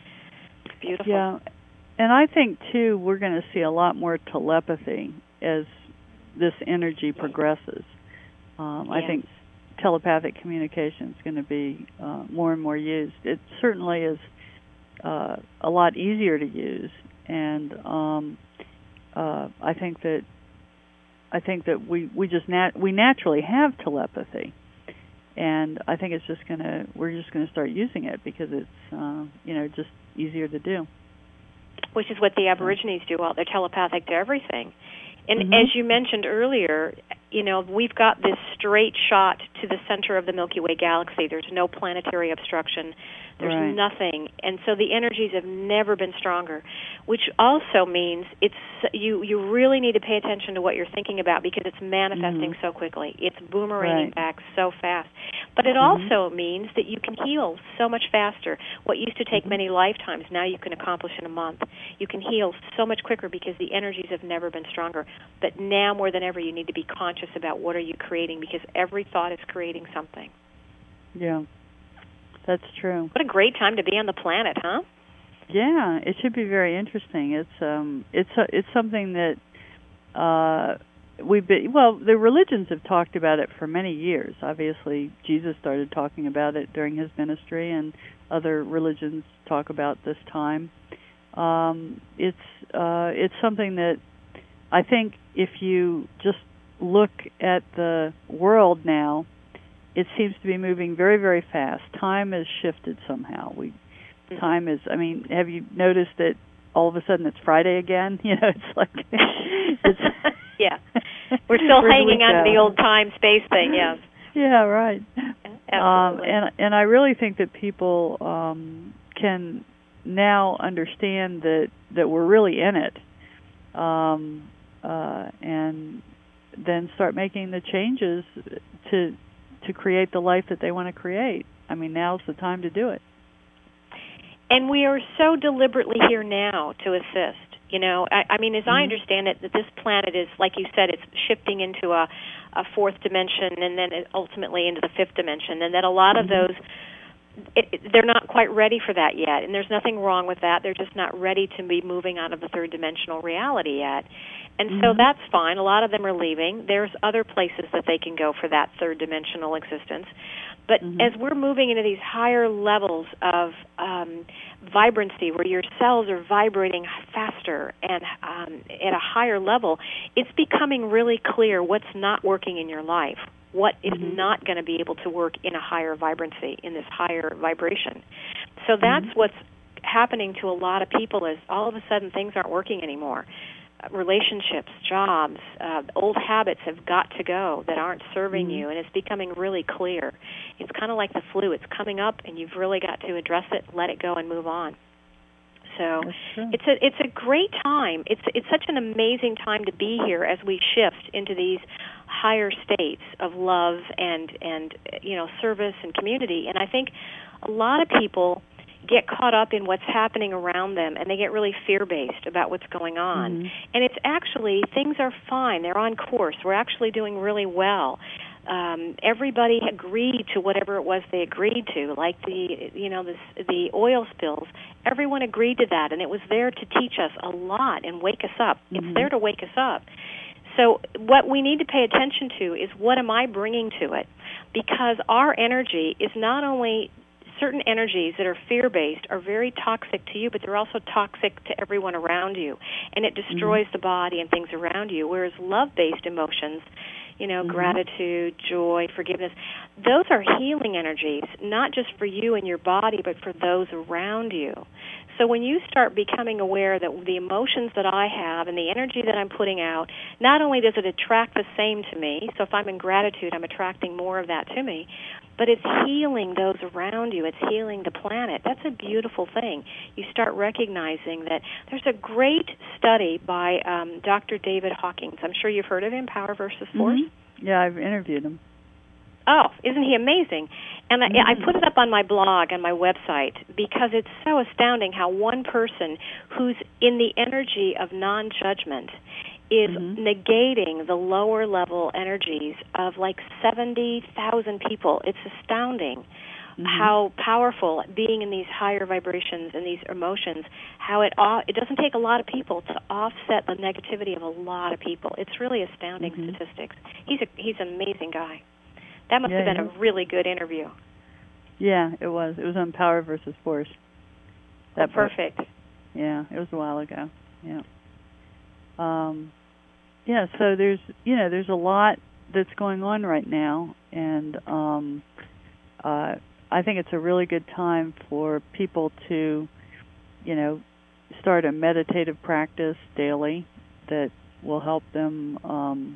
[SPEAKER 2] It's beautiful.
[SPEAKER 1] Yeah, and I think too we're going to see a lot more telepathy as this energy progresses. Um,
[SPEAKER 2] yes.
[SPEAKER 1] I think telepathic communication is going to be uh, more and more used. It certainly is uh, a lot easier to use, and um, uh, I think that. I think that we we just nat- we naturally have telepathy, and I think it's just gonna we're just gonna start using it because it's uh, you know just easier to do.
[SPEAKER 2] Which is what the Aborigines do. Well, they're telepathic to everything, and
[SPEAKER 1] mm-hmm.
[SPEAKER 2] as you mentioned earlier, you know we've got this straight shot to the center of the Milky Way galaxy. There's no planetary obstruction. There's
[SPEAKER 1] right.
[SPEAKER 2] nothing, and so the energies have never been stronger, which also means it's you. You really need to pay attention to what you're thinking about, because it's manifesting
[SPEAKER 1] mm-hmm.
[SPEAKER 2] so quickly. It's boomeranging
[SPEAKER 1] right.
[SPEAKER 2] back so fast. But it
[SPEAKER 1] mm-hmm.
[SPEAKER 2] also means that you can heal so much faster. What used to take
[SPEAKER 1] mm-hmm.
[SPEAKER 2] many lifetimes, now you can accomplish in a month. You can heal so much quicker because the energies have never been stronger. But now more than ever, you need to be conscious about what are you creating, because every thought is creating something.
[SPEAKER 1] Yeah. That's true.
[SPEAKER 2] What a great time to be on the planet, huh?
[SPEAKER 1] Yeah, it should be very interesting. It's um, it's a, it's something that uh, we've been. Well, the religions have talked about it for many years. Obviously, Jesus started talking about it during his ministry, and other religions talk about this time. Um, it's uh, it's something that I think if you just look at the world now, it seems to be moving very, very fast. Time has shifted somehow. We, mm-hmm. time is. I mean, have you noticed that all of a sudden it's Friday again? You know, it's like it's
[SPEAKER 2] yeah, we're still hanging on to the old time space thing. Yes.
[SPEAKER 1] Yeah. Right.
[SPEAKER 2] Absolutely.
[SPEAKER 1] Um, and and I really think that people um, can now understand that that we're really in it, um, uh, and then start making the changes to. to create the life that they want to create. I mean, now's the time to do it.
[SPEAKER 2] And we are so deliberately here now to assist. You know, I, I mean, as mm-hmm. I understand it, that this planet is, like you said, it's shifting into a, a fourth dimension, and then ultimately into the fifth dimension, and that a lot
[SPEAKER 1] mm-hmm.
[SPEAKER 2] of those, it, it, they're not quite ready for that yet, and there's nothing wrong with that. They're just not ready to be moving out of the third dimensional reality yet. And
[SPEAKER 1] mm-hmm.
[SPEAKER 2] so that's fine. A lot of them are leaving. There's other places that they can go for that third dimensional existence. But mm-hmm. as we're moving into these higher levels of um, vibrancy, where your cells are vibrating faster and um, at a higher level, it's becoming really clear what's not working in your life, what is mm-hmm. not going to be able to work in a higher vibrancy, in this higher vibration. So that's mm-hmm. what's happening to a lot of people, is all of a sudden things aren't working anymore. Relationships, jobs, uh, old habits have got to go that aren't serving mm-hmm. you, and it's becoming really clear. It's kind of like the flu. It's coming up, and you've really got to address it, let it go, and move on. so it's a it's a great time. It's it's such an amazing time to be here as we shift into these higher states of love and and you know service and community. And I think a lot of people get caught up in what's happening around them, and they get really fear-based about what's going on. Mm-hmm. And it's actually, things are fine. They're on course. We're actually doing really well. Um, everybody agreed to whatever it was they agreed to, like the, you know, this, the oil spills. Everyone agreed to that, and it was there to teach us a lot and wake us up. Mm-hmm. It's there to wake us up. So what we need to pay attention to is, what am I bringing to it? Because our energy is not only certain energies that are fear-based are very toxic to you, but they're also toxic to everyone around you, and it destroys mm-hmm. the body and things around you, whereas love-based emotions, you know, mm-hmm. gratitude, joy, forgiveness, those are healing energies, not just for you and your body, but for those around you. So when you start becoming aware that the emotions that I have and the energy that I'm putting out, not only does it attract the same to me, so if I'm in gratitude, I'm attracting more of that to me, but it's healing those around you. It's healing the planet. That's a beautiful thing. You start recognizing that. There's a great study by um, Doctor David Hawkins. I'm sure you've heard of him, Power versus Force.
[SPEAKER 1] Mm-hmm. Yeah, I've interviewed him.
[SPEAKER 2] Oh, isn't he amazing? And mm-hmm. I, I put it up on my blog, on my website, because it's so astounding how one person who's in the energy of non-judgment is mm-hmm. negating the lower level energies of like seventy thousand people. It's astounding mm-hmm. how powerful being in these higher vibrations and these emotions, how it it doesn't take a lot of people to offset the negativity of a lot of people. It's really astounding mm-hmm. statistics. He's a he's an amazing guy. That must
[SPEAKER 1] yeah,
[SPEAKER 2] have been
[SPEAKER 1] yeah.
[SPEAKER 2] a really good interview.
[SPEAKER 1] Yeah, it was. It was on Power versus Force.
[SPEAKER 2] That oh, perfect.
[SPEAKER 1] Book. Yeah, it was a while ago. Yeah. Um, yeah, so there's, you know, there's a lot that's going on right now, and um, uh, I think it's a really good time for people to, you know, start a meditative practice daily that will help them um,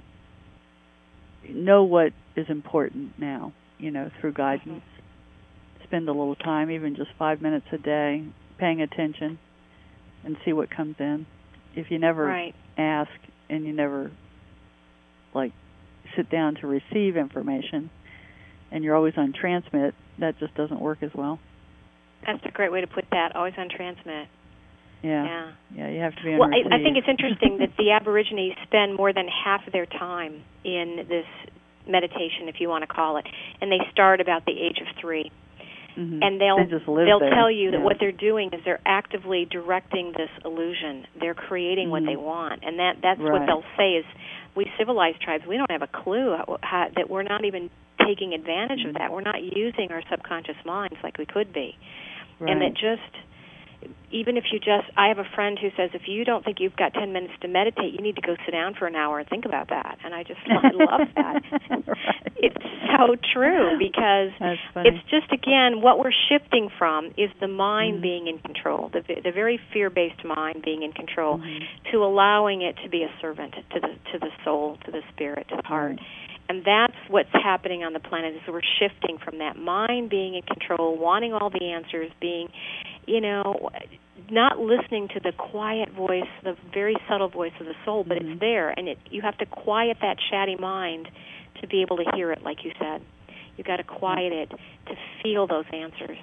[SPEAKER 1] know what is important now, you know, through guidance. Spend a little time, even just five minutes a day, paying attention and see what comes in. If you never
[SPEAKER 2] right.
[SPEAKER 1] ask and you never, like, sit down to receive information and you're always on transmit, that just doesn't work as well.
[SPEAKER 2] That's a great way to put that, always on transmit.
[SPEAKER 1] Yeah.
[SPEAKER 2] Yeah,
[SPEAKER 1] yeah you have to be on
[SPEAKER 2] Well,
[SPEAKER 1] receive.
[SPEAKER 2] I, I think it's interesting that the Aborigines spend more than half of their time in this meditation, if you want to call it, and they start about the age of three.
[SPEAKER 1] Mm-hmm.
[SPEAKER 2] And they'll
[SPEAKER 1] they just live
[SPEAKER 2] they'll
[SPEAKER 1] there.
[SPEAKER 2] tell you that
[SPEAKER 1] yeah.
[SPEAKER 2] what they're doing is they're actively directing this illusion. They're creating mm-hmm. what they want, and that that's
[SPEAKER 1] right.
[SPEAKER 2] what they'll say is, we civilized tribes, we don't have a clue how, how, that we're not even taking advantage mm-hmm. of that. We're not using our subconscious minds like we could be,
[SPEAKER 1] right.
[SPEAKER 2] and that just. Even if you just, I have a friend who says, if you don't think you've got ten minutes to meditate, you need to go sit down for an hour and think about that. And I just, I love that.
[SPEAKER 1] right.
[SPEAKER 2] It's so true, because it's just, again, what we're shifting from is the mind mm-hmm. being in control, the the very fear-based mind being in control, mm-hmm. to allowing it to be a servant to the to the soul, to the spirit, to the heart. Right. And that's what's happening on the planet, is we're shifting from that mind being in control, wanting all the answers, being, you know, not listening to the quiet voice, the very subtle voice of the soul, but mm-hmm. it's there, and it, you have to quiet that chatty mind to be able to hear it, like you said. You've got to quiet it to feel those answers.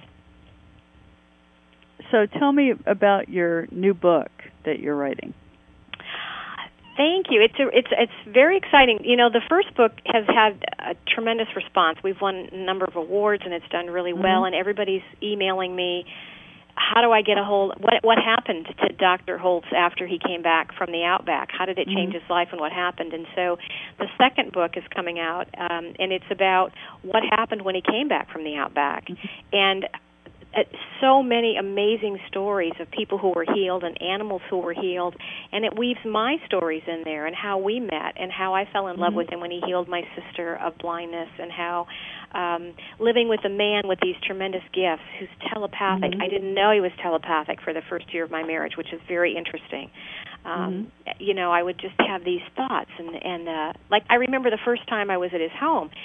[SPEAKER 1] So tell me about your new book that you're writing.
[SPEAKER 2] Thank you. It's a, it's it's very exciting. You know, the first book has had a tremendous response. We've won a number of awards, and it's done really mm-hmm. well. And everybody's emailing me, how do I get a hold? What what happened to Doctor Holtz after he came back from the Outback? How did it change mm-hmm. his life, and what happened? And so, the second book is coming out, um, and it's about what happened when he came back from the Outback, mm-hmm. and Uh, so many amazing stories of people who were healed and animals who were healed, and it weaves my stories in there, and how we met, and how I fell in love mm-hmm. with him when he healed my sister of blindness, and how um, living with a man with these tremendous gifts who's telepathic. Mm-hmm. I didn't know he was telepathic for the first year of my marriage, which is very interesting. Um, mm-hmm. You know, I would just have these thoughts, and, and uh, like I remember the first time I was at his home,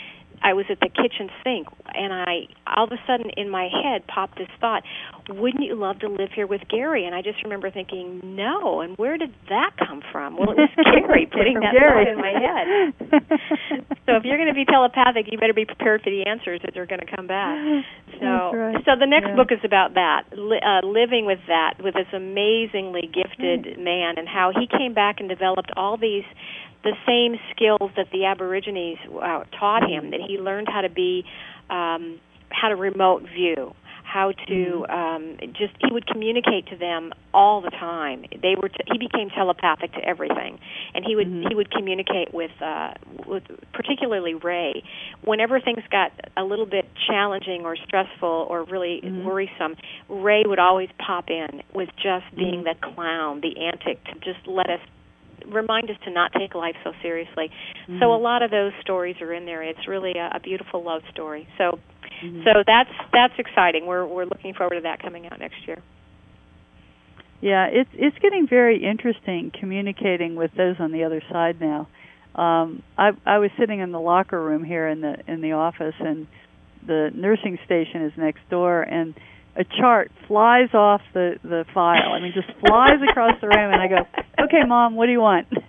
[SPEAKER 2] I was at the kitchen sink, and I all of a sudden in my head popped this thought, wouldn't you love to live here with Gary? And I just remember thinking, no, and where did that come from? Well, it was Gary putting that
[SPEAKER 1] Gary.
[SPEAKER 2] thought in my head. So if you're going to be telepathic, you better be prepared for the answers that are going to come back. So,
[SPEAKER 1] right.
[SPEAKER 2] so the next
[SPEAKER 1] yeah.
[SPEAKER 2] book is about that, li- uh, living with that, with this amazingly gifted
[SPEAKER 1] right.
[SPEAKER 2] man, and how he came back and developed all these, the same skills that the Aborigines uh, taught him, that he learned how to be, um, how to remote view, how to um, just, he would communicate to them all the time. They were, t- he became telepathic to everything, and he would
[SPEAKER 1] mm-hmm.
[SPEAKER 2] he would communicate with, uh, with particularly Ray. Whenever things got a little bit challenging or stressful or really
[SPEAKER 1] mm-hmm.
[SPEAKER 2] worrisome, Ray would always pop in with just being
[SPEAKER 1] mm-hmm.
[SPEAKER 2] the clown, the antic, to just let us, remind us to not take life so seriously.
[SPEAKER 1] Mm-hmm.
[SPEAKER 2] So a lot of those stories are in there. It's really a, a beautiful love story. So,
[SPEAKER 1] mm-hmm.
[SPEAKER 2] so that's that's exciting. We're we're looking forward to that coming out next year.
[SPEAKER 1] Yeah, it's it's getting very interesting communicating with those on the other side now. Um, I I was sitting in the locker room here in the in the office, and the nursing station is next door, and a chart flies off the, the file. I mean, just flies across the room, and I go, okay, Mom, what do you want? And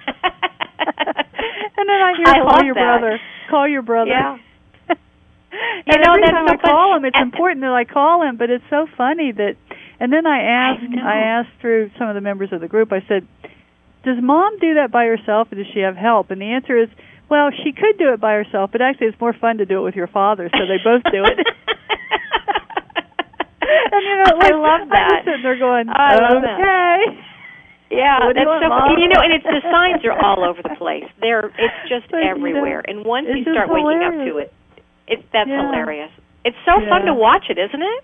[SPEAKER 1] then I hear,
[SPEAKER 2] I
[SPEAKER 1] call your
[SPEAKER 2] that.
[SPEAKER 1] brother. Call your brother.
[SPEAKER 2] Yeah.
[SPEAKER 1] and
[SPEAKER 2] you know,
[SPEAKER 1] every
[SPEAKER 2] that's
[SPEAKER 1] time
[SPEAKER 2] so
[SPEAKER 1] I call
[SPEAKER 2] fun.
[SPEAKER 1] him, it's important that I call him, but it's so funny that, and then I asked,
[SPEAKER 2] I,
[SPEAKER 1] I asked through some of the members of the group, I said, does Mom do that by herself, or does she have help? And the answer is, well, she could do it by herself, but actually it's more fun to do it with your father, so they both do it. And you know, like,
[SPEAKER 2] I love that.
[SPEAKER 1] I'm sitting there going,
[SPEAKER 2] I love
[SPEAKER 1] okay.
[SPEAKER 2] That. Yeah,
[SPEAKER 1] what
[SPEAKER 2] that's
[SPEAKER 1] want,
[SPEAKER 2] so
[SPEAKER 1] Mom?
[SPEAKER 2] you know, and it's the signs are all over the place. They're it's just
[SPEAKER 1] but,
[SPEAKER 2] everywhere.
[SPEAKER 1] You know,
[SPEAKER 2] and once you
[SPEAKER 1] just
[SPEAKER 2] start waking
[SPEAKER 1] hilarious.
[SPEAKER 2] up to it, it's that's
[SPEAKER 1] yeah.
[SPEAKER 2] hilarious. It's so
[SPEAKER 1] yeah.
[SPEAKER 2] fun to watch it, isn't it?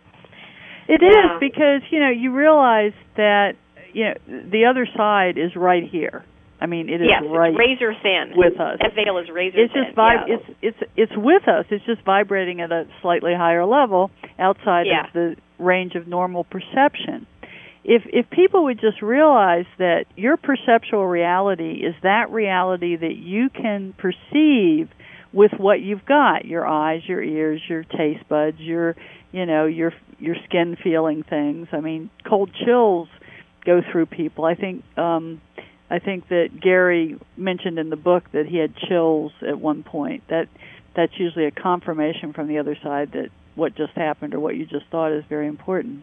[SPEAKER 1] It
[SPEAKER 2] yeah.
[SPEAKER 1] is, because you know you realize that you know the other side is right here. I mean, it is
[SPEAKER 2] yes,
[SPEAKER 1] right
[SPEAKER 2] it's razor thin
[SPEAKER 1] with us.
[SPEAKER 2] That veil is razor
[SPEAKER 1] it's
[SPEAKER 2] thin.
[SPEAKER 1] Just vib-
[SPEAKER 2] yeah.
[SPEAKER 1] It's it's it's with us. It's just vibrating at a slightly higher level outside
[SPEAKER 2] yeah.
[SPEAKER 1] of the range of normal perception. If if people would just realize that your perceptual reality is that reality that you can perceive with what you've got, your eyes, your ears, your taste buds, your you know your your skin feeling things. I mean, cold chills go through people. I think. Um, I think that Gary mentioned in the book that he had chills at one point. That that's usually a confirmation from the other side that what just happened or what you just thought is very important.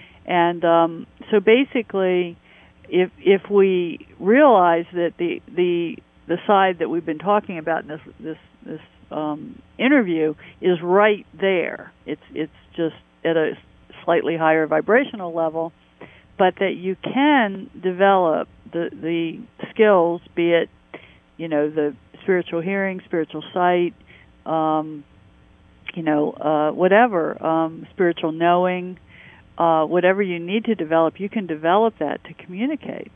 [SPEAKER 1] And um, so basically, if if we realize that the the the side that we've been talking about in this this this um, interview is right there, it's it's just at a slightly higher vibrational level, but that you can develop the the skills, be it, you know, the spiritual hearing, spiritual sight, um, you know, uh, whatever, um, spiritual knowing, uh, whatever you need to develop, you can develop that to communicate.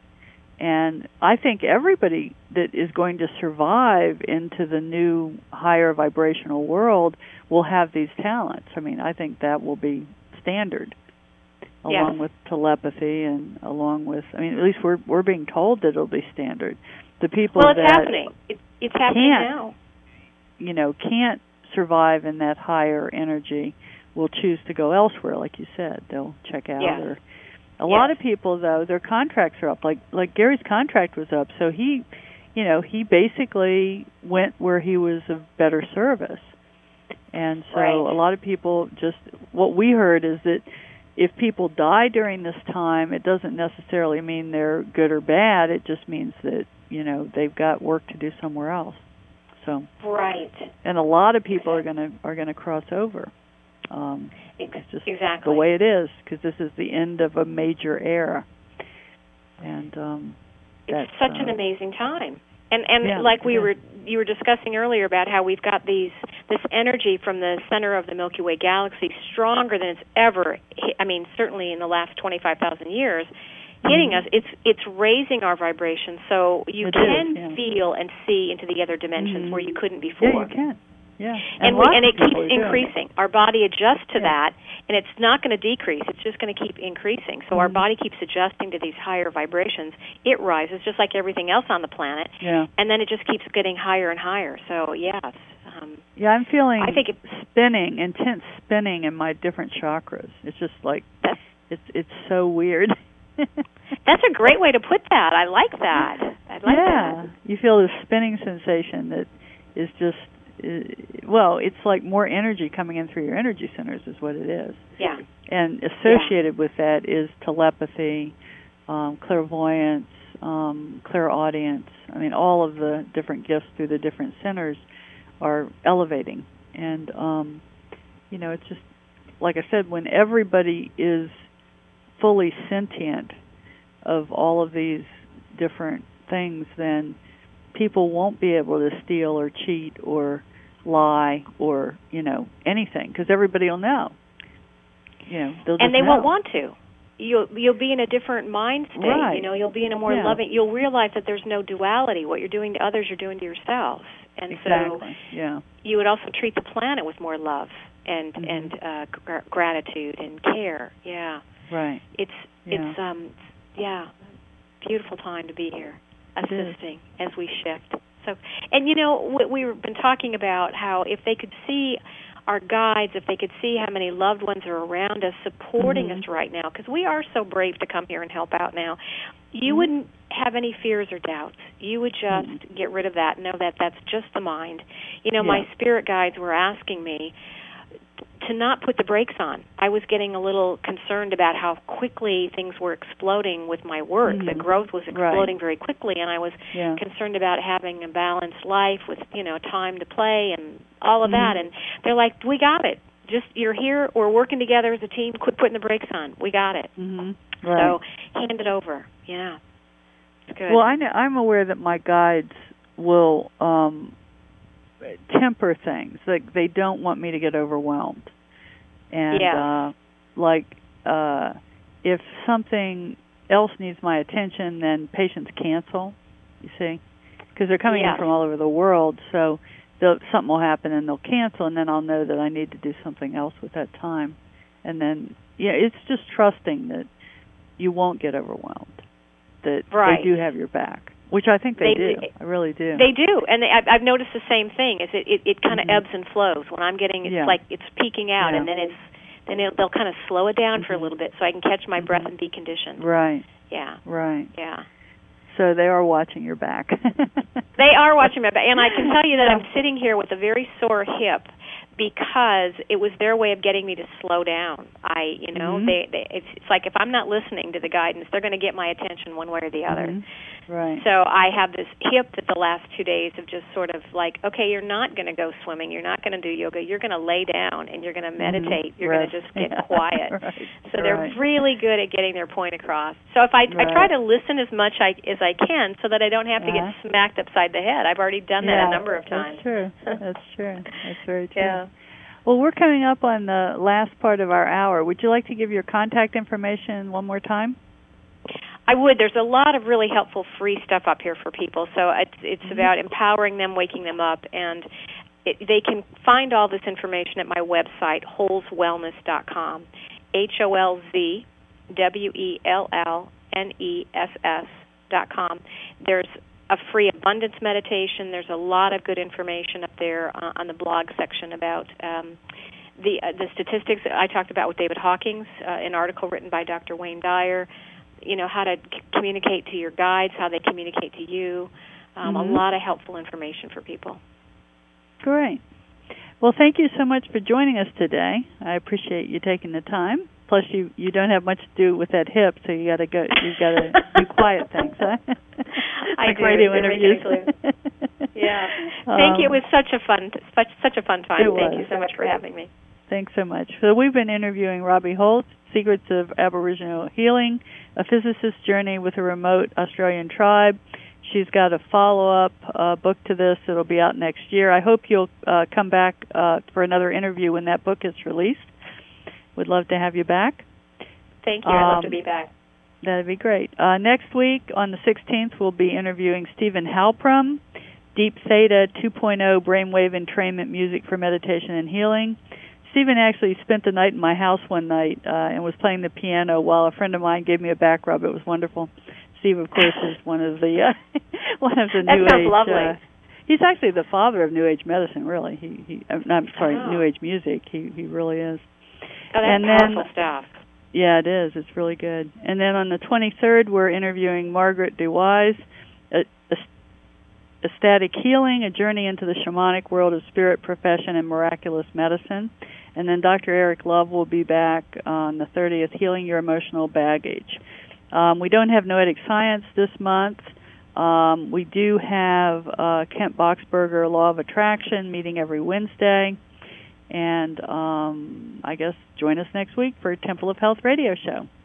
[SPEAKER 1] And I think everybody that is going to survive into the new higher vibrational world will have these talents. I mean, I think that will be standard. Along
[SPEAKER 2] yes.
[SPEAKER 1] with telepathy and along with, I mean, at least we're we're being told that it'll be standard. The people
[SPEAKER 2] well, it's
[SPEAKER 1] that
[SPEAKER 2] happening. It, it's happening
[SPEAKER 1] now.
[SPEAKER 2] You
[SPEAKER 1] know, can't survive in that higher energy will choose to go elsewhere, like you said. They'll check out.
[SPEAKER 2] Yes.
[SPEAKER 1] Or a
[SPEAKER 2] yes.
[SPEAKER 1] lot of people, though, their contracts are up. Like like Gary's contract was up, so he, you know, he basically went where he was of better service. And so
[SPEAKER 2] right.
[SPEAKER 1] a lot of people just, what we heard is that if people die during this time, it doesn't necessarily mean they're good or bad. It just means that, you know, they've got work to do somewhere else. So
[SPEAKER 2] right.
[SPEAKER 1] And a lot of people are going to are going to cross over. Um, it's just
[SPEAKER 2] exactly.
[SPEAKER 1] the way it is, because this is the end of a major era. And um,
[SPEAKER 2] it's such uh, an amazing time. And and
[SPEAKER 1] yeah,
[SPEAKER 2] like we
[SPEAKER 1] yeah.
[SPEAKER 2] were you were discussing earlier about how we've got these this energy from the center of the Milky Way galaxy stronger than it's ever hit, I mean certainly in the last twenty-five thousand years hitting
[SPEAKER 1] mm-hmm.
[SPEAKER 2] us. It's it's raising our vibration so you
[SPEAKER 1] it
[SPEAKER 2] can
[SPEAKER 1] is, yeah.
[SPEAKER 2] feel and see into the other dimensions
[SPEAKER 1] mm-hmm.
[SPEAKER 2] where you couldn't before.
[SPEAKER 1] Yeah, you can. Yeah.
[SPEAKER 2] And,
[SPEAKER 1] And,
[SPEAKER 2] we,
[SPEAKER 1] lots
[SPEAKER 2] and
[SPEAKER 1] of
[SPEAKER 2] it keeps
[SPEAKER 1] people are doing
[SPEAKER 2] increasing. Our body adjusts to
[SPEAKER 1] Yeah.
[SPEAKER 2] that, and it's not going to decrease. It's just going to keep increasing. So our
[SPEAKER 1] Mhm.
[SPEAKER 2] body keeps adjusting to these higher vibrations. It rises just like everything else on the planet,
[SPEAKER 1] Yeah.
[SPEAKER 2] and then it just keeps getting higher and higher. So, yes. Um,
[SPEAKER 1] Yeah, I'm feeling
[SPEAKER 2] I think it's,
[SPEAKER 1] spinning, intense spinning in my different chakras. It's just like,
[SPEAKER 2] that's,
[SPEAKER 1] it's it's so weird.
[SPEAKER 2] that's a great way to put that. I like that. I like
[SPEAKER 1] yeah.
[SPEAKER 2] that.
[SPEAKER 1] You feel this spinning sensation that is just, uh, well, it's like more energy coming in through your energy centers is what it is.
[SPEAKER 2] Yeah.
[SPEAKER 1] And associated yeah. with that is telepathy, um, clairvoyance, um, clairaudience. I mean, all of the different gifts through the different centers are elevating. And, um, you know, it's just, like I said, when everybody is fully sentient of all of these different things, then people won't be able to steal or cheat or lie or, you know, anything, because everybody will know. You know, they'll just
[SPEAKER 2] and they
[SPEAKER 1] know.
[SPEAKER 2] won't want to. You'll you'll be in a different mind state.
[SPEAKER 1] Right.
[SPEAKER 2] You know, you'll be in a more
[SPEAKER 1] yeah.
[SPEAKER 2] loving. You'll realize that there's no duality. What you're doing to others, you're doing to yourself. And
[SPEAKER 1] exactly.
[SPEAKER 2] so,
[SPEAKER 1] yeah.
[SPEAKER 2] you would also treat the planet with more love and
[SPEAKER 1] mm-hmm.
[SPEAKER 2] and uh, gr- gratitude and care. Yeah.
[SPEAKER 1] Right.
[SPEAKER 2] It's
[SPEAKER 1] yeah.
[SPEAKER 2] it's um yeah, beautiful time to be here, assisting as we shift. So, and you know, we, we've been talking about how if they could see our guides, if they could see how many loved ones are around us supporting
[SPEAKER 1] mm-hmm.
[SPEAKER 2] us right now, because we are so brave to come here and help out now, you
[SPEAKER 1] mm-hmm.
[SPEAKER 2] wouldn't have any fears or doubts. You would just mm-hmm. get rid of that, know that that's just the mind. You know,
[SPEAKER 1] yeah.
[SPEAKER 2] my spirit guides were asking me to not put the brakes on. I was getting a little concerned about how quickly things were exploding with my work.
[SPEAKER 1] Mm-hmm.
[SPEAKER 2] The growth was exploding
[SPEAKER 1] right.
[SPEAKER 2] very quickly, and I was
[SPEAKER 1] yeah.
[SPEAKER 2] concerned about having a balanced life with, you know, time to play and all of
[SPEAKER 1] mm-hmm.
[SPEAKER 2] that. And they're like, we got it. Just, you're here. We're working together as a team. Quit putting the brakes on. We got it.
[SPEAKER 1] Mm-hmm. Right.
[SPEAKER 2] So hand it over. Yeah. It's good.
[SPEAKER 1] Well, I know, I'm aware that my guides will um, temper things. Like they don't want me to get overwhelmed. And
[SPEAKER 2] yeah.
[SPEAKER 1] uh, like uh, if something else needs my attention, then patients cancel. You see, because they're coming
[SPEAKER 2] yes.
[SPEAKER 1] in from all over the world, so something will happen and they'll cancel, and then I'll know that I need to do something else with that time. And then, yeah, it's just trusting that you won't get overwhelmed, that
[SPEAKER 2] right.
[SPEAKER 1] they do have your back. Which I think they,
[SPEAKER 2] they
[SPEAKER 1] do. I really do.
[SPEAKER 2] They do, and they, I've, I've noticed the same thing. Is it it, it kind of
[SPEAKER 1] mm-hmm.
[SPEAKER 2] ebbs and flows. When I'm getting, it's
[SPEAKER 1] yeah.
[SPEAKER 2] like it's peaking out,
[SPEAKER 1] yeah.
[SPEAKER 2] and then it's then it'll, they'll kind of slow it down
[SPEAKER 1] mm-hmm.
[SPEAKER 2] for a little bit, so I can catch my
[SPEAKER 1] mm-hmm.
[SPEAKER 2] breath and be conditioned.
[SPEAKER 1] Right.
[SPEAKER 2] Yeah.
[SPEAKER 1] Right.
[SPEAKER 2] Yeah.
[SPEAKER 1] So they are watching your back.
[SPEAKER 2] They are watching my back, and I can tell you that I'm sitting here with a very sore hip because it was their way of getting me to slow down. I, you know,
[SPEAKER 1] mm-hmm.
[SPEAKER 2] they, they it's, it's like if I'm not listening to the guidance, they're going to get my attention one way or the other.
[SPEAKER 1] Mm-hmm. Right.
[SPEAKER 2] So I have this hip that the last two days have just sort of like, okay, you're not going to go swimming, you're not going to do yoga, you're going to lay down and you're going to meditate,
[SPEAKER 1] mm-hmm.
[SPEAKER 2] you're
[SPEAKER 1] right.
[SPEAKER 2] going to just get
[SPEAKER 1] yeah.
[SPEAKER 2] quiet.
[SPEAKER 1] right.
[SPEAKER 2] So they're
[SPEAKER 1] right.
[SPEAKER 2] really good at getting their point across. So if I,
[SPEAKER 1] right.
[SPEAKER 2] I try to listen as much I, as I can so that I don't have to
[SPEAKER 1] uh-huh.
[SPEAKER 2] get smacked upside the head. I've already done that
[SPEAKER 1] yeah,
[SPEAKER 2] a number of times.
[SPEAKER 1] That's true. That's true. That's very true.
[SPEAKER 2] Yeah.
[SPEAKER 1] Well, we're coming up on the last part of our hour. Would you like to give your contact information one more time?
[SPEAKER 2] I would. There's a lot of really helpful free stuff up here for people. So it's, it's
[SPEAKER 1] mm-hmm.
[SPEAKER 2] about empowering them, waking them up, and it, they can find all this information at my website, holz wellness dot com, H O L Z W E L L N E S S dot com. There's a free abundance meditation. There's a lot of good information up there uh, on the blog section about um, the uh, the statistics that I talked about with David Hawkins, uh, an article written by Doctor Wayne Dyer, you know, how to c- communicate to your guides, how they communicate to you, um,
[SPEAKER 1] mm-hmm.
[SPEAKER 2] a lot of helpful information for people.
[SPEAKER 1] Great. Well, thank you so much for joining us today. I appreciate you taking the time. Plus, you, you don't have much to do with that hip, so you got to go. You got to do quiet things, huh?
[SPEAKER 2] I
[SPEAKER 1] like
[SPEAKER 2] do.
[SPEAKER 1] radio
[SPEAKER 2] They're
[SPEAKER 1] interviews.
[SPEAKER 2] Yeah. Thank
[SPEAKER 1] um,
[SPEAKER 2] you. It was such a fun, such such a fun time.
[SPEAKER 1] It
[SPEAKER 2] Thank
[SPEAKER 1] was.
[SPEAKER 2] you so much for having me.
[SPEAKER 1] Thanks so much. So we've been interviewing Robbie Holtz, Secrets of Aboriginal Healing, a physicist's journey with a remote Australian tribe. She's got a follow-up uh, book to this. It'll be out next year. I hope you'll uh, come back uh, for another interview when that book is released. We'd love to have you back.
[SPEAKER 2] Thank you. I'd love
[SPEAKER 1] Um,
[SPEAKER 2] to be back.
[SPEAKER 1] That'd be great. Uh, next week, on the sixteenth, we'll be interviewing Stephen Halpern, Deep Theta two point oh brainwave entrainment music for meditation and healing. Stephen actually spent the night in my house one night uh, and was playing the piano while a friend of mine gave me a back rub. It was wonderful. Steve, of course, is one of the uh, one of the
[SPEAKER 2] that
[SPEAKER 1] New
[SPEAKER 2] sounds
[SPEAKER 1] Age.
[SPEAKER 2] Lovely.
[SPEAKER 1] Uh, he's actually the father of New Age medicine. Really, he he. I'm sorry,
[SPEAKER 2] oh.
[SPEAKER 1] New Age music. He he really is.
[SPEAKER 2] Oh, that's
[SPEAKER 1] and
[SPEAKER 2] powerful
[SPEAKER 1] then,
[SPEAKER 2] stuff.
[SPEAKER 1] Yeah, it is. It's really good. And then on the twenty-third, we're interviewing Margaret DeWise, a, a, Ecstatic Healing, a journey into the shamanic world of spirit, profession, and miraculous medicine. And then Doctor Eric Love will be back on the thirtieth, Healing Your Emotional Baggage. Um, we don't have Noetic Science this month. Um, we do have uh, Kent Boxberger, Law of Attraction, meeting every Wednesday. And um, I guess join us next week for Temple of Health radio show.